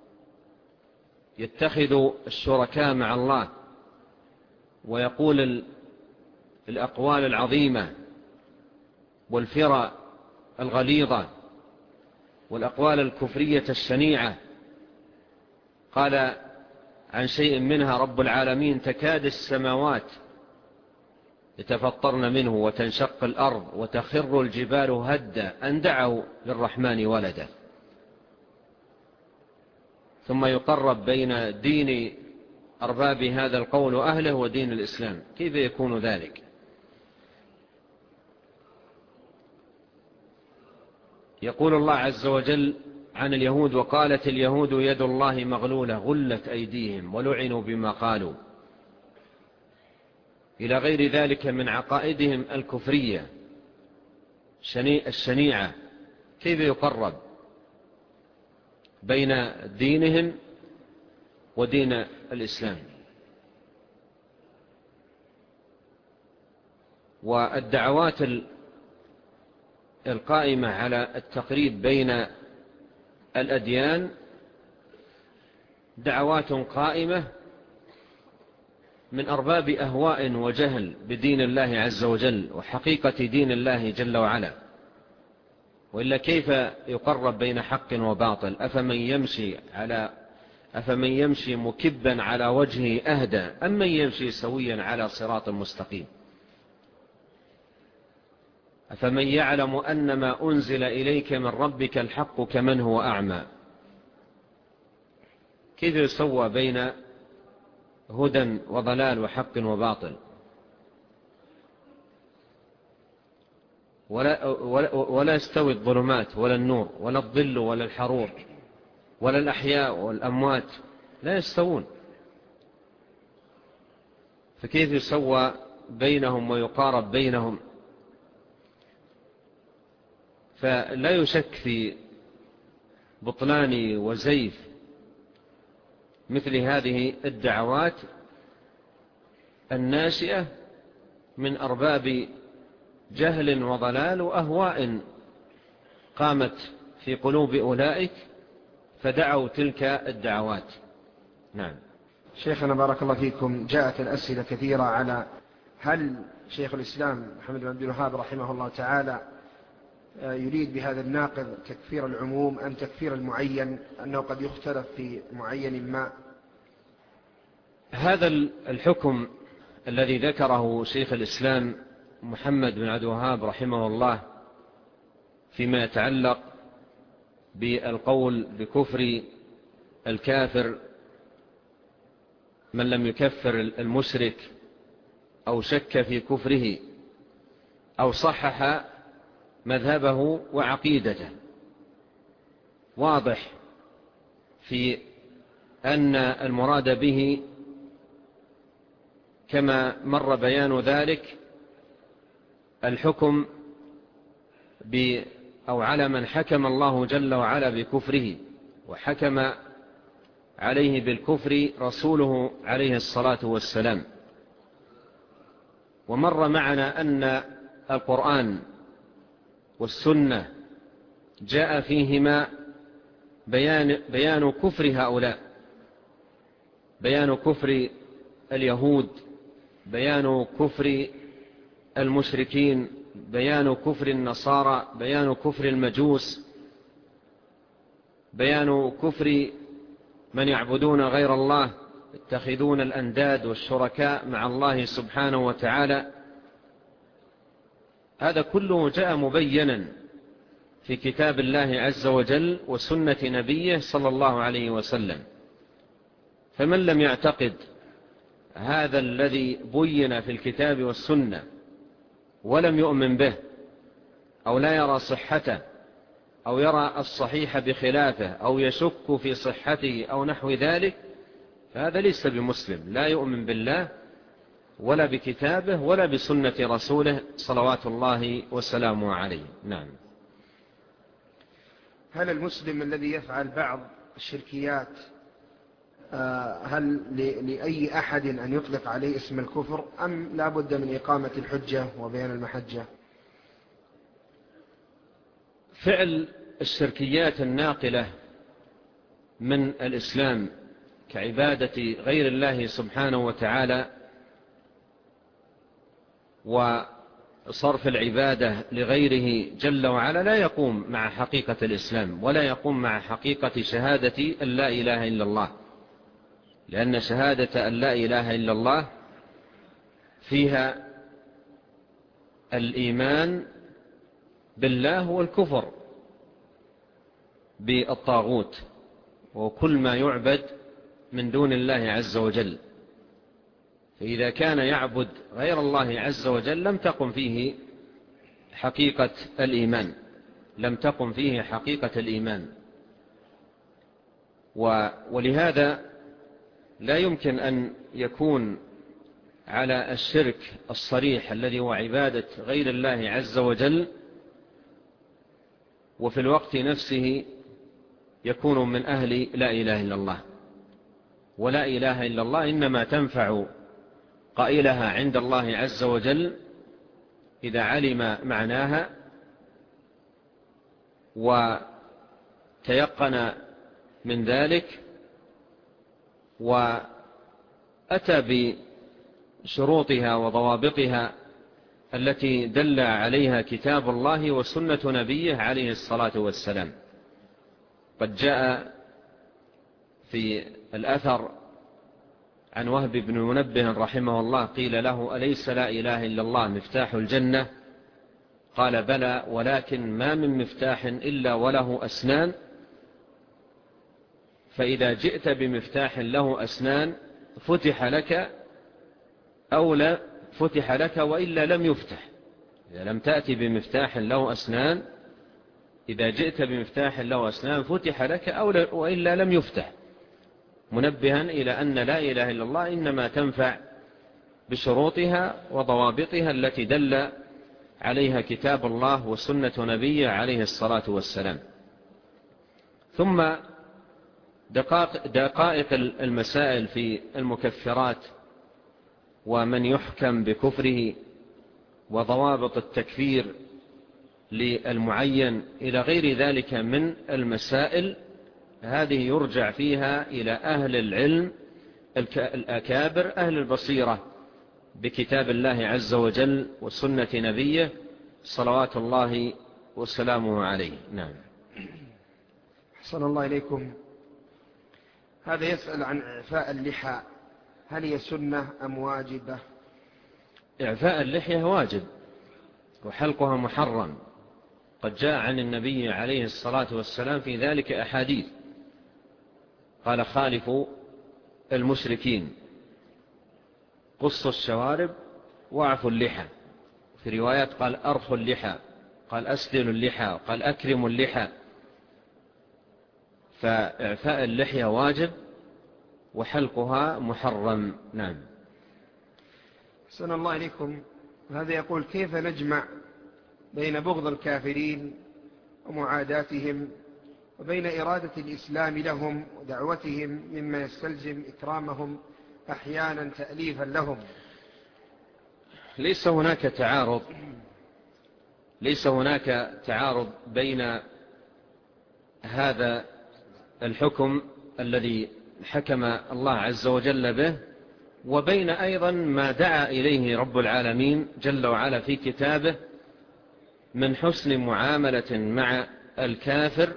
يتخذ الشركاء مع الله ويقول الأقوال العظيمة والفرى الغليظة والأقوال الكفرية الشنيعة؟ قال عن شيء منها رب العالمين: تكاد السماوات يتفطرن منه وتنشق الأرض وتخر الجبال هدا أن دعوا للرحمن ولدا. ثم يقرب بين دين أرباب هذا القول وأهله ودين الإسلام. كيف يكون ذلك؟ يقول الله عز وجل عن اليهود: وقالت اليهود يد الله مغلولة غلت أيديهم ولعنوا بما قالوا، إلى غير ذلك من عقائدهم الكفرية الشنيعة. كيف يقرب بين دينهم ودين الإسلام؟ والدعوات القائمة على التقريب بين الأديان دعوات قائمة من أرباب أهواء وجهل بدين الله عز وجل وحقيقة دين الله جل وعلا. وإلا كيف يقرب بين حق وباطل؟ أفمن يمشي على أفمن يمشي مكبا على وجهه أهدى أم من يمشي سويا على صراط مستقيم؟ أفمن يعلم أن ما أنزل إليك من ربك الحق كمن هو أعمى؟ كيف يسوى بين هدى وضلال وحق وباطل؟ ولا, ولا, ولا يستوي الظلمات ولا النور ولا الظل ولا الحرور ولا الأحياء والأموات، لا يستوون. فكيف يسوى بينهم ويقارب بينهم؟ فلا يشك في بطلان وزيف مثل هذه الدعوات الناشئة من أرباب جهل وضلال وأهواء قامت في قلوب أولئك فدعوا تلك الدعوات. نعم. شيخنا بارك الله فيكم، جاءت الأسئلة كثيرة على هل شيخ الإسلام محمد بن عبد الوهاب رحمه الله تعالى يريد بهذا الناقض تكفير العموم أم تكفير المعين، أنه قد يختلف في معين ما؟ هذا الحكم الذي ذكره شيخ الإسلام محمد بن عبد الوهاب رحمه الله فيما يتعلق بالقول بكفر الكافر من لم يكفر المشرك أو شك في كفره أو صحح مذهبه وعقيدته، واضح في أن المراد به كما مر بيان ذلك الحكم ب أو على من حكم الله جل وعلا بكفره وحكم عليه بالكفر رسوله عليه الصلاة والسلام. ومر معنا أن القرآن والسنة جاء فيهما بيان, بيان كفر هؤلاء، بيان كفر اليهود، بيان كفر المشركين، بيان كفر النصارى، بيان كفر المجوس، بيان كفر من يعبدون غير الله يتخذون الأنداد والشركاء مع الله سبحانه وتعالى. هذا كله جاء مبينا في كتاب الله عز وجل وسنة نبيه صلى الله عليه وسلم. فمن لم يعتقد هذا الذي بين في الكتاب والسنة ولم يؤمن به أو لا يرى صحته أو يرى الصحيح بخلافه أو يشك في صحته أو نحو ذلك، فهذا ليس بمسلم، لا يؤمن بالله ولا بكتابه ولا بسنة رسوله صلوات الله وسلامه عليه. نعم. هل المسلم الذي يفعل بعض الشركيات هل لأي أحد أن يطلق عليه اسم الكفر أم لا بد من إقامة الحجة وبيان المحجة؟ فعل الشركيات الناقلة من الإسلام كعبادة غير الله سبحانه وتعالى وصرف العبادة لغيره جل وعلا لا يقوم مع حقيقة الإسلام ولا يقوم مع حقيقة شهادة أن لا إله إلا الله، لأن شهادة أن لا إله إلا الله فيها الإيمان بالله والكفر بالطاغوت وكل ما يعبد من دون الله عز وجل. فإذا كان يعبد غير الله عز وجل لم تقم فيه حقيقة الإيمان، لم تقم فيه حقيقة الإيمان. ولهذا لا يمكن أن يكون على الشرك الصريح الذي هو عبادة غير الله عز وجل وفي الوقت نفسه يكون من أهل لا إله إلا الله. ولا إله إلا الله إنما تنفع قائلها عند الله عز وجل إذا علم معناها وتيقن من ذلك وأتى بشروطها وضوابطها التي دل عليها كتاب الله وسنة نبيه عليه الصلاة والسلام. قد جاء في الأثر عن وهب بن منبه رحمه الله قيل له: أليس لا إله إلا الله مفتاح الجنة؟ قال: بلى، ولكن ما من مفتاح إلا وله أسنان، فإذا جئت بمفتاح له أسنان فتح لك أو لا فتح لك وإلا لم يفتح. إذا لم تأتي بمفتاح له أسنان، إذا جئت بمفتاح له أسنان فتح لك أو وإلا لم يفتح، منبها إلى أن لا إله إلا الله إنما تنفع بشروطها وضوابطها التي دل عليها كتاب الله وسنة نبيه عليه الصلاة والسلام. ثم دقائق المسائل في المكفرات ومن يحكم بكفره وضوابط التكفير للمعين إلى غير ذلك من المسائل، هذه يرجع فيها إلى أهل العلم الأكابر أهل البصيرة بكتاب الله عز وجل وسنة نبيه صلوات الله وسلامه عليه. نعم. حسن الله إليكم. هذا يسأل عن إعفاء اللحى، هل هي سنة أم واجبة؟ إعفاء اللحية واجب وحلقها محرم، قد جاء عن النبي عليه الصلاة والسلام في ذلك أحاديث، قال خالفوا المشركين، قصوا الشوارب واعفوا اللحى، في روايات قال أرخوا اللحى، قال أسدلوا اللحى، قال أكرموا اللحى. فإعفاء اللحية واجب وحلقها محرم. نعم. حسن الله إليكم. هذا يقول كيف نجمع بين بغض الكافرين ومعاداتهم وبين إرادة الإسلام لهم ودعوتهم مما يستلزم إكرامهم أحيانا تأليفا لهم؟ ليس هناك تعارض ليس هناك تعارض بين هذا الحكم الذي حكم الله عز وجل به وبين أيضا ما دعا إليه رب العالمين جل وعلا في كتابه من حسن معاملة مع الكافر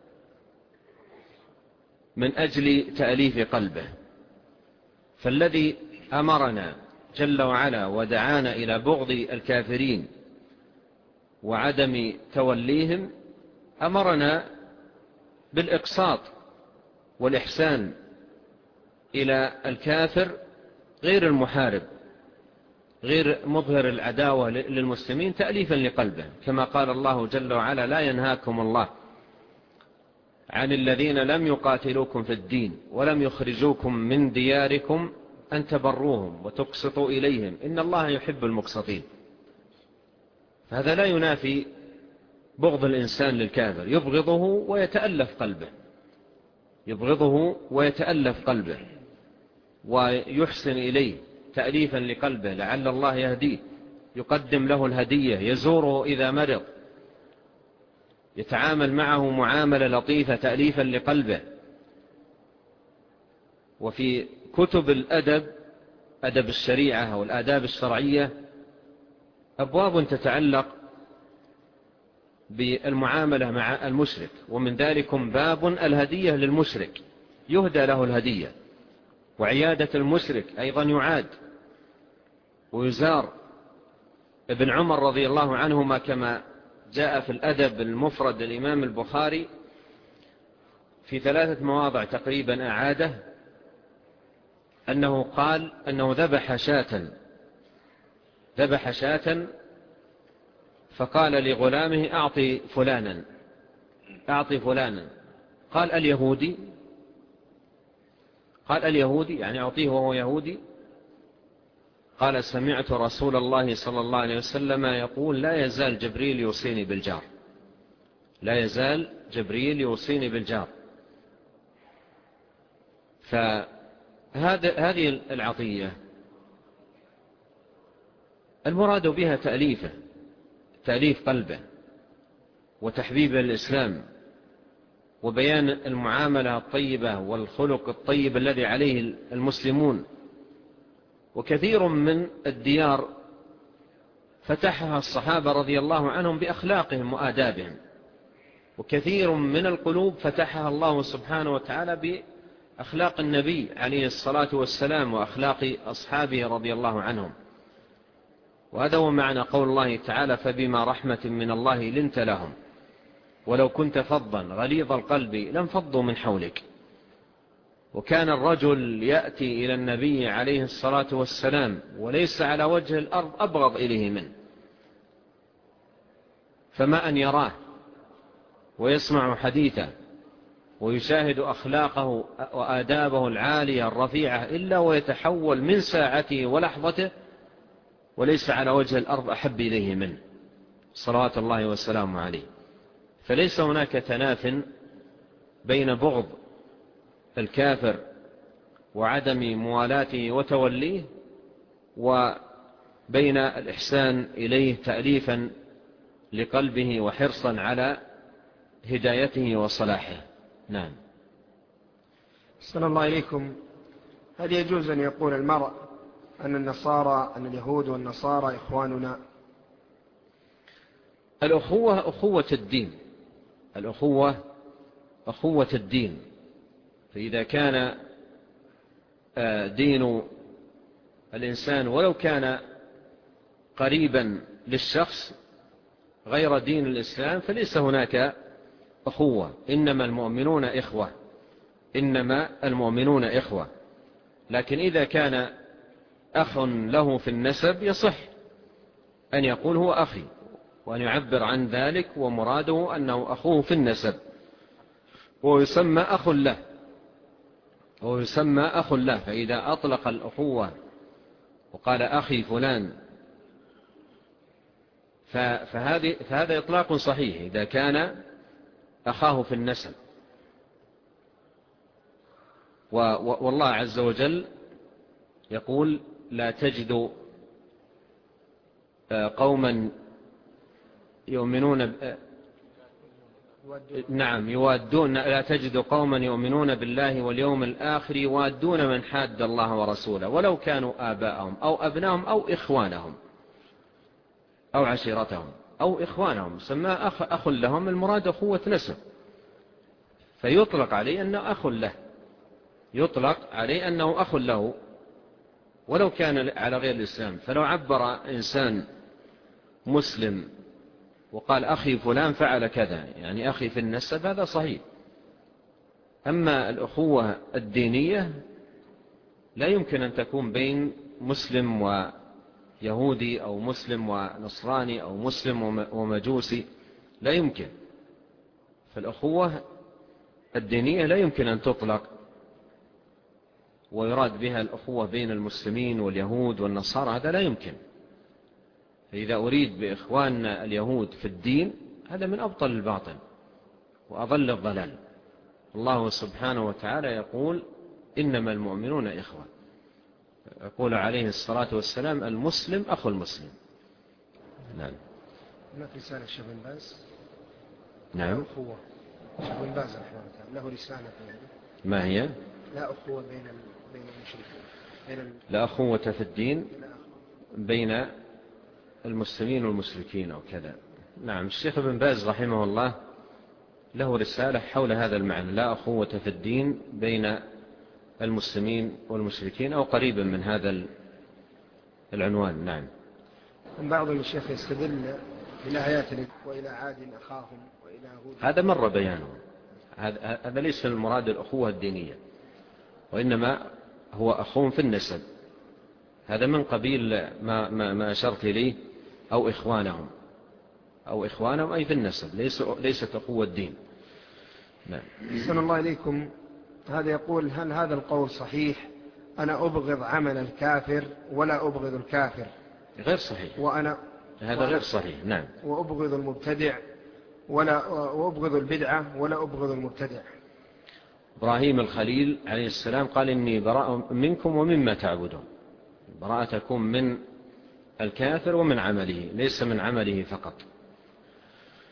من أجل تأليف قلبه. فالذي أمرنا جل وعلا ودعانا إلى بغض الكافرين وعدم توليهم أمرنا بالإقساط والإحسان إلى الكافر غير المحارب، غير مظهر العداوة للمسلمين، تأليفا لقلبه، كما قال الله جل وعلا: لا ينهاكم الله عن الذين لم يقاتلوكم في الدين ولم يخرجوكم من دياركم أن تبروهم وتقسطوا إليهم إن الله يحب المقسطين. هذا لا ينافي بغض الإنسان للكافر، يبغضه ويتألف قلبه يبغضه ويتألف قلبه ويحسن إليه تأليفا لقلبه لعل الله يهديه، يقدم له الهدية، يزوره إذا مرض، يتعامل معه معاملة لطيفة تأليفا لقلبه. وفي كتب الأدب، أدب الشريعة والآداب الشرعية، أبواب تتعلق بالمعاملة مع المشرك، ومن ذلكم باب الهدية للمشرك، يهدى له الهدية، وعيادة المشرك أيضا يعاد ويزار. ابن عمر رضي الله عنهما كما جاء في الأدب المفرد للإمام البخاري في ثلاثة مواضع تقريبا أعاده، أنه قال أنه ذبح شاة ذبح شاة فقال لغلامه: أعطي فلانا أعطي فلانا قال: اليهودي؟ قال: اليهودي يعني أعطيه وهو يهودي؟ قال: سمعت رسول الله صلى الله عليه وسلم يقول: لا يزال جبريل يوصيني بالجار لا يزال جبريل يوصيني بالجار. فهذه العطية المراد بها تأليفه تأليف قلبه وتحبيب الإسلام وبيان المعاملة الطيبة والخلق الطيب الذي عليه المسلمون. وكثير من الديار فتحها الصحابة رضي الله عنهم بأخلاقهم وآدابهم، وكثير من القلوب فتحها الله سبحانه وتعالى بأخلاق النبي عليه الصلاة والسلام وأخلاق أصحابه رضي الله عنهم. وهذا هو معنى قول الله تعالى: فبما رحمة من الله لنت لهم ولو كنت فظا غليظ القلب لانفضوا من حولك. وكان الرجل يأتي إلى النبي عليه الصلاة والسلام وليس على وجه الأرض أبغض إليه منه، فما أن يراه ويسمع حديثه ويشاهد أخلاقه وآدابه العالية الرفيعة إلا ويتحول من ساعته ولحظته وليس على وجه الأرض أحب إليه منه صلوات الله والسلام عليه. فليس هناك تناف بين بغض الكافر وعدم موالاته وتوليه وبين الإحسان إليه تأليفا لقلبه وحرصا على هدايته وصلاحه. نعم. صلى الله عليكم. هل يجوز أن يقول المرء أن النصارى أن اليهود والنصارى إخواننا؟ الأخوة أخوة الدين، الأخوة أخوة الدين. فإذا كان دين الإنسان ولو كان قريبا للشخص غير دين الإسلام فليس هناك أخوة. إنما المؤمنون إخوة، إنما المؤمنون إخوة. لكن إذا كان أخ له في النسب يصح أن يقول هو أخي، وأن يعبر عن ذلك ومراده أنه أخوه في النسب، ويسمى أخ له، ويسمى أخ له. فإذا أطلق الأخوة وقال أخي فلان فهذه فهذا إطلاق صحيح إذا كان أخاه في النسب. والله عز وجل يقول لا تجد قوما يؤمنون نعم يوادون لا تجد قوما يؤمنون بالله واليوم الآخر يوادون من حاد الله ورسوله ولو كانوا آباءهم أو أبناهم أو إخوانهم أو عشيرتهم أو إخوانهم. سماه أخ, أخ لهم، المراد أخوة نسب، فيطلق عليه أنه أخ له، يطلق عليه أنه أخ له ولو كان على غير الإسلام. فلو عبر إنسان مسلم وقال أخي فلان فعل كذا، يعني أخي في النسب، هذا صحيح. أما الأخوة الدينية لا يمكن أن تكون بين مسلم ويهودي أو مسلم ونصراني أو مسلم ومجوسي، لا يمكن. فالأخوة الدينية لا يمكن أن تطلق ويراد بها الأخوة بين المسلمين واليهود والنصارى، هذا لا يمكن. فإذا أريد بإخواننا اليهود في الدين هذا من أبطل الباطل وأضل الضلال. الله سبحانه وتعالى يقول إنما المؤمنون إخوة، يقول عليه الصلاة والسلام المسلم أخو المسلم. نعم. هناك رسالة الشيخ بن باز. نعم. أخوة الشيخ بن باز رحمه الله له رسالة. ما هي؟ لا أخوة بين بين المشركين. بين لا أخوة في الدين بين المسلمين والمشركين أو كذا. نعم. الشيخ بن باز رحمه الله له رسالة حول هذا المعنى، لا أخوة في الدين بين المسلمين والمشركين، أو قريبا من هذا العنوان. نعم. بعض الشيخ يستدل إلى آيات وإلى عاد أخاهم وإلى هود. هذا مر بيانه، هذا ليس المراد الأخوة الدينية، وإنما هو أخوهم في النسب، هذا من قبيل ما, ما, ما أشرت إليه، أو إخوانهم أو إخوانهم أي في النسب، ليس ليست أخوة الدين. نعم. أحسن الله إليكم. هذا يقول هل هذا القول صحيح؟ أنا أبغض عمل الكافر ولا أبغض الكافر. غير صحيح. وأنا هذا وأنا غير صحيح. نعم. وأبغض المبتدع ولا وأبغض البدعة ولا أبغض المبتدع. إبراهيم الخليل عليه السلام قال إني براء منكم ومما تعبدون. براءة تكون من الكافر ومن عمله، ليس من عمله فقط.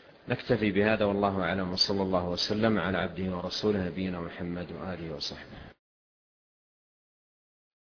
نكتفي بهذا والله أعلم، وصلى الله وسلم على عبده ورسوله نبينا محمد وآله وصحبه.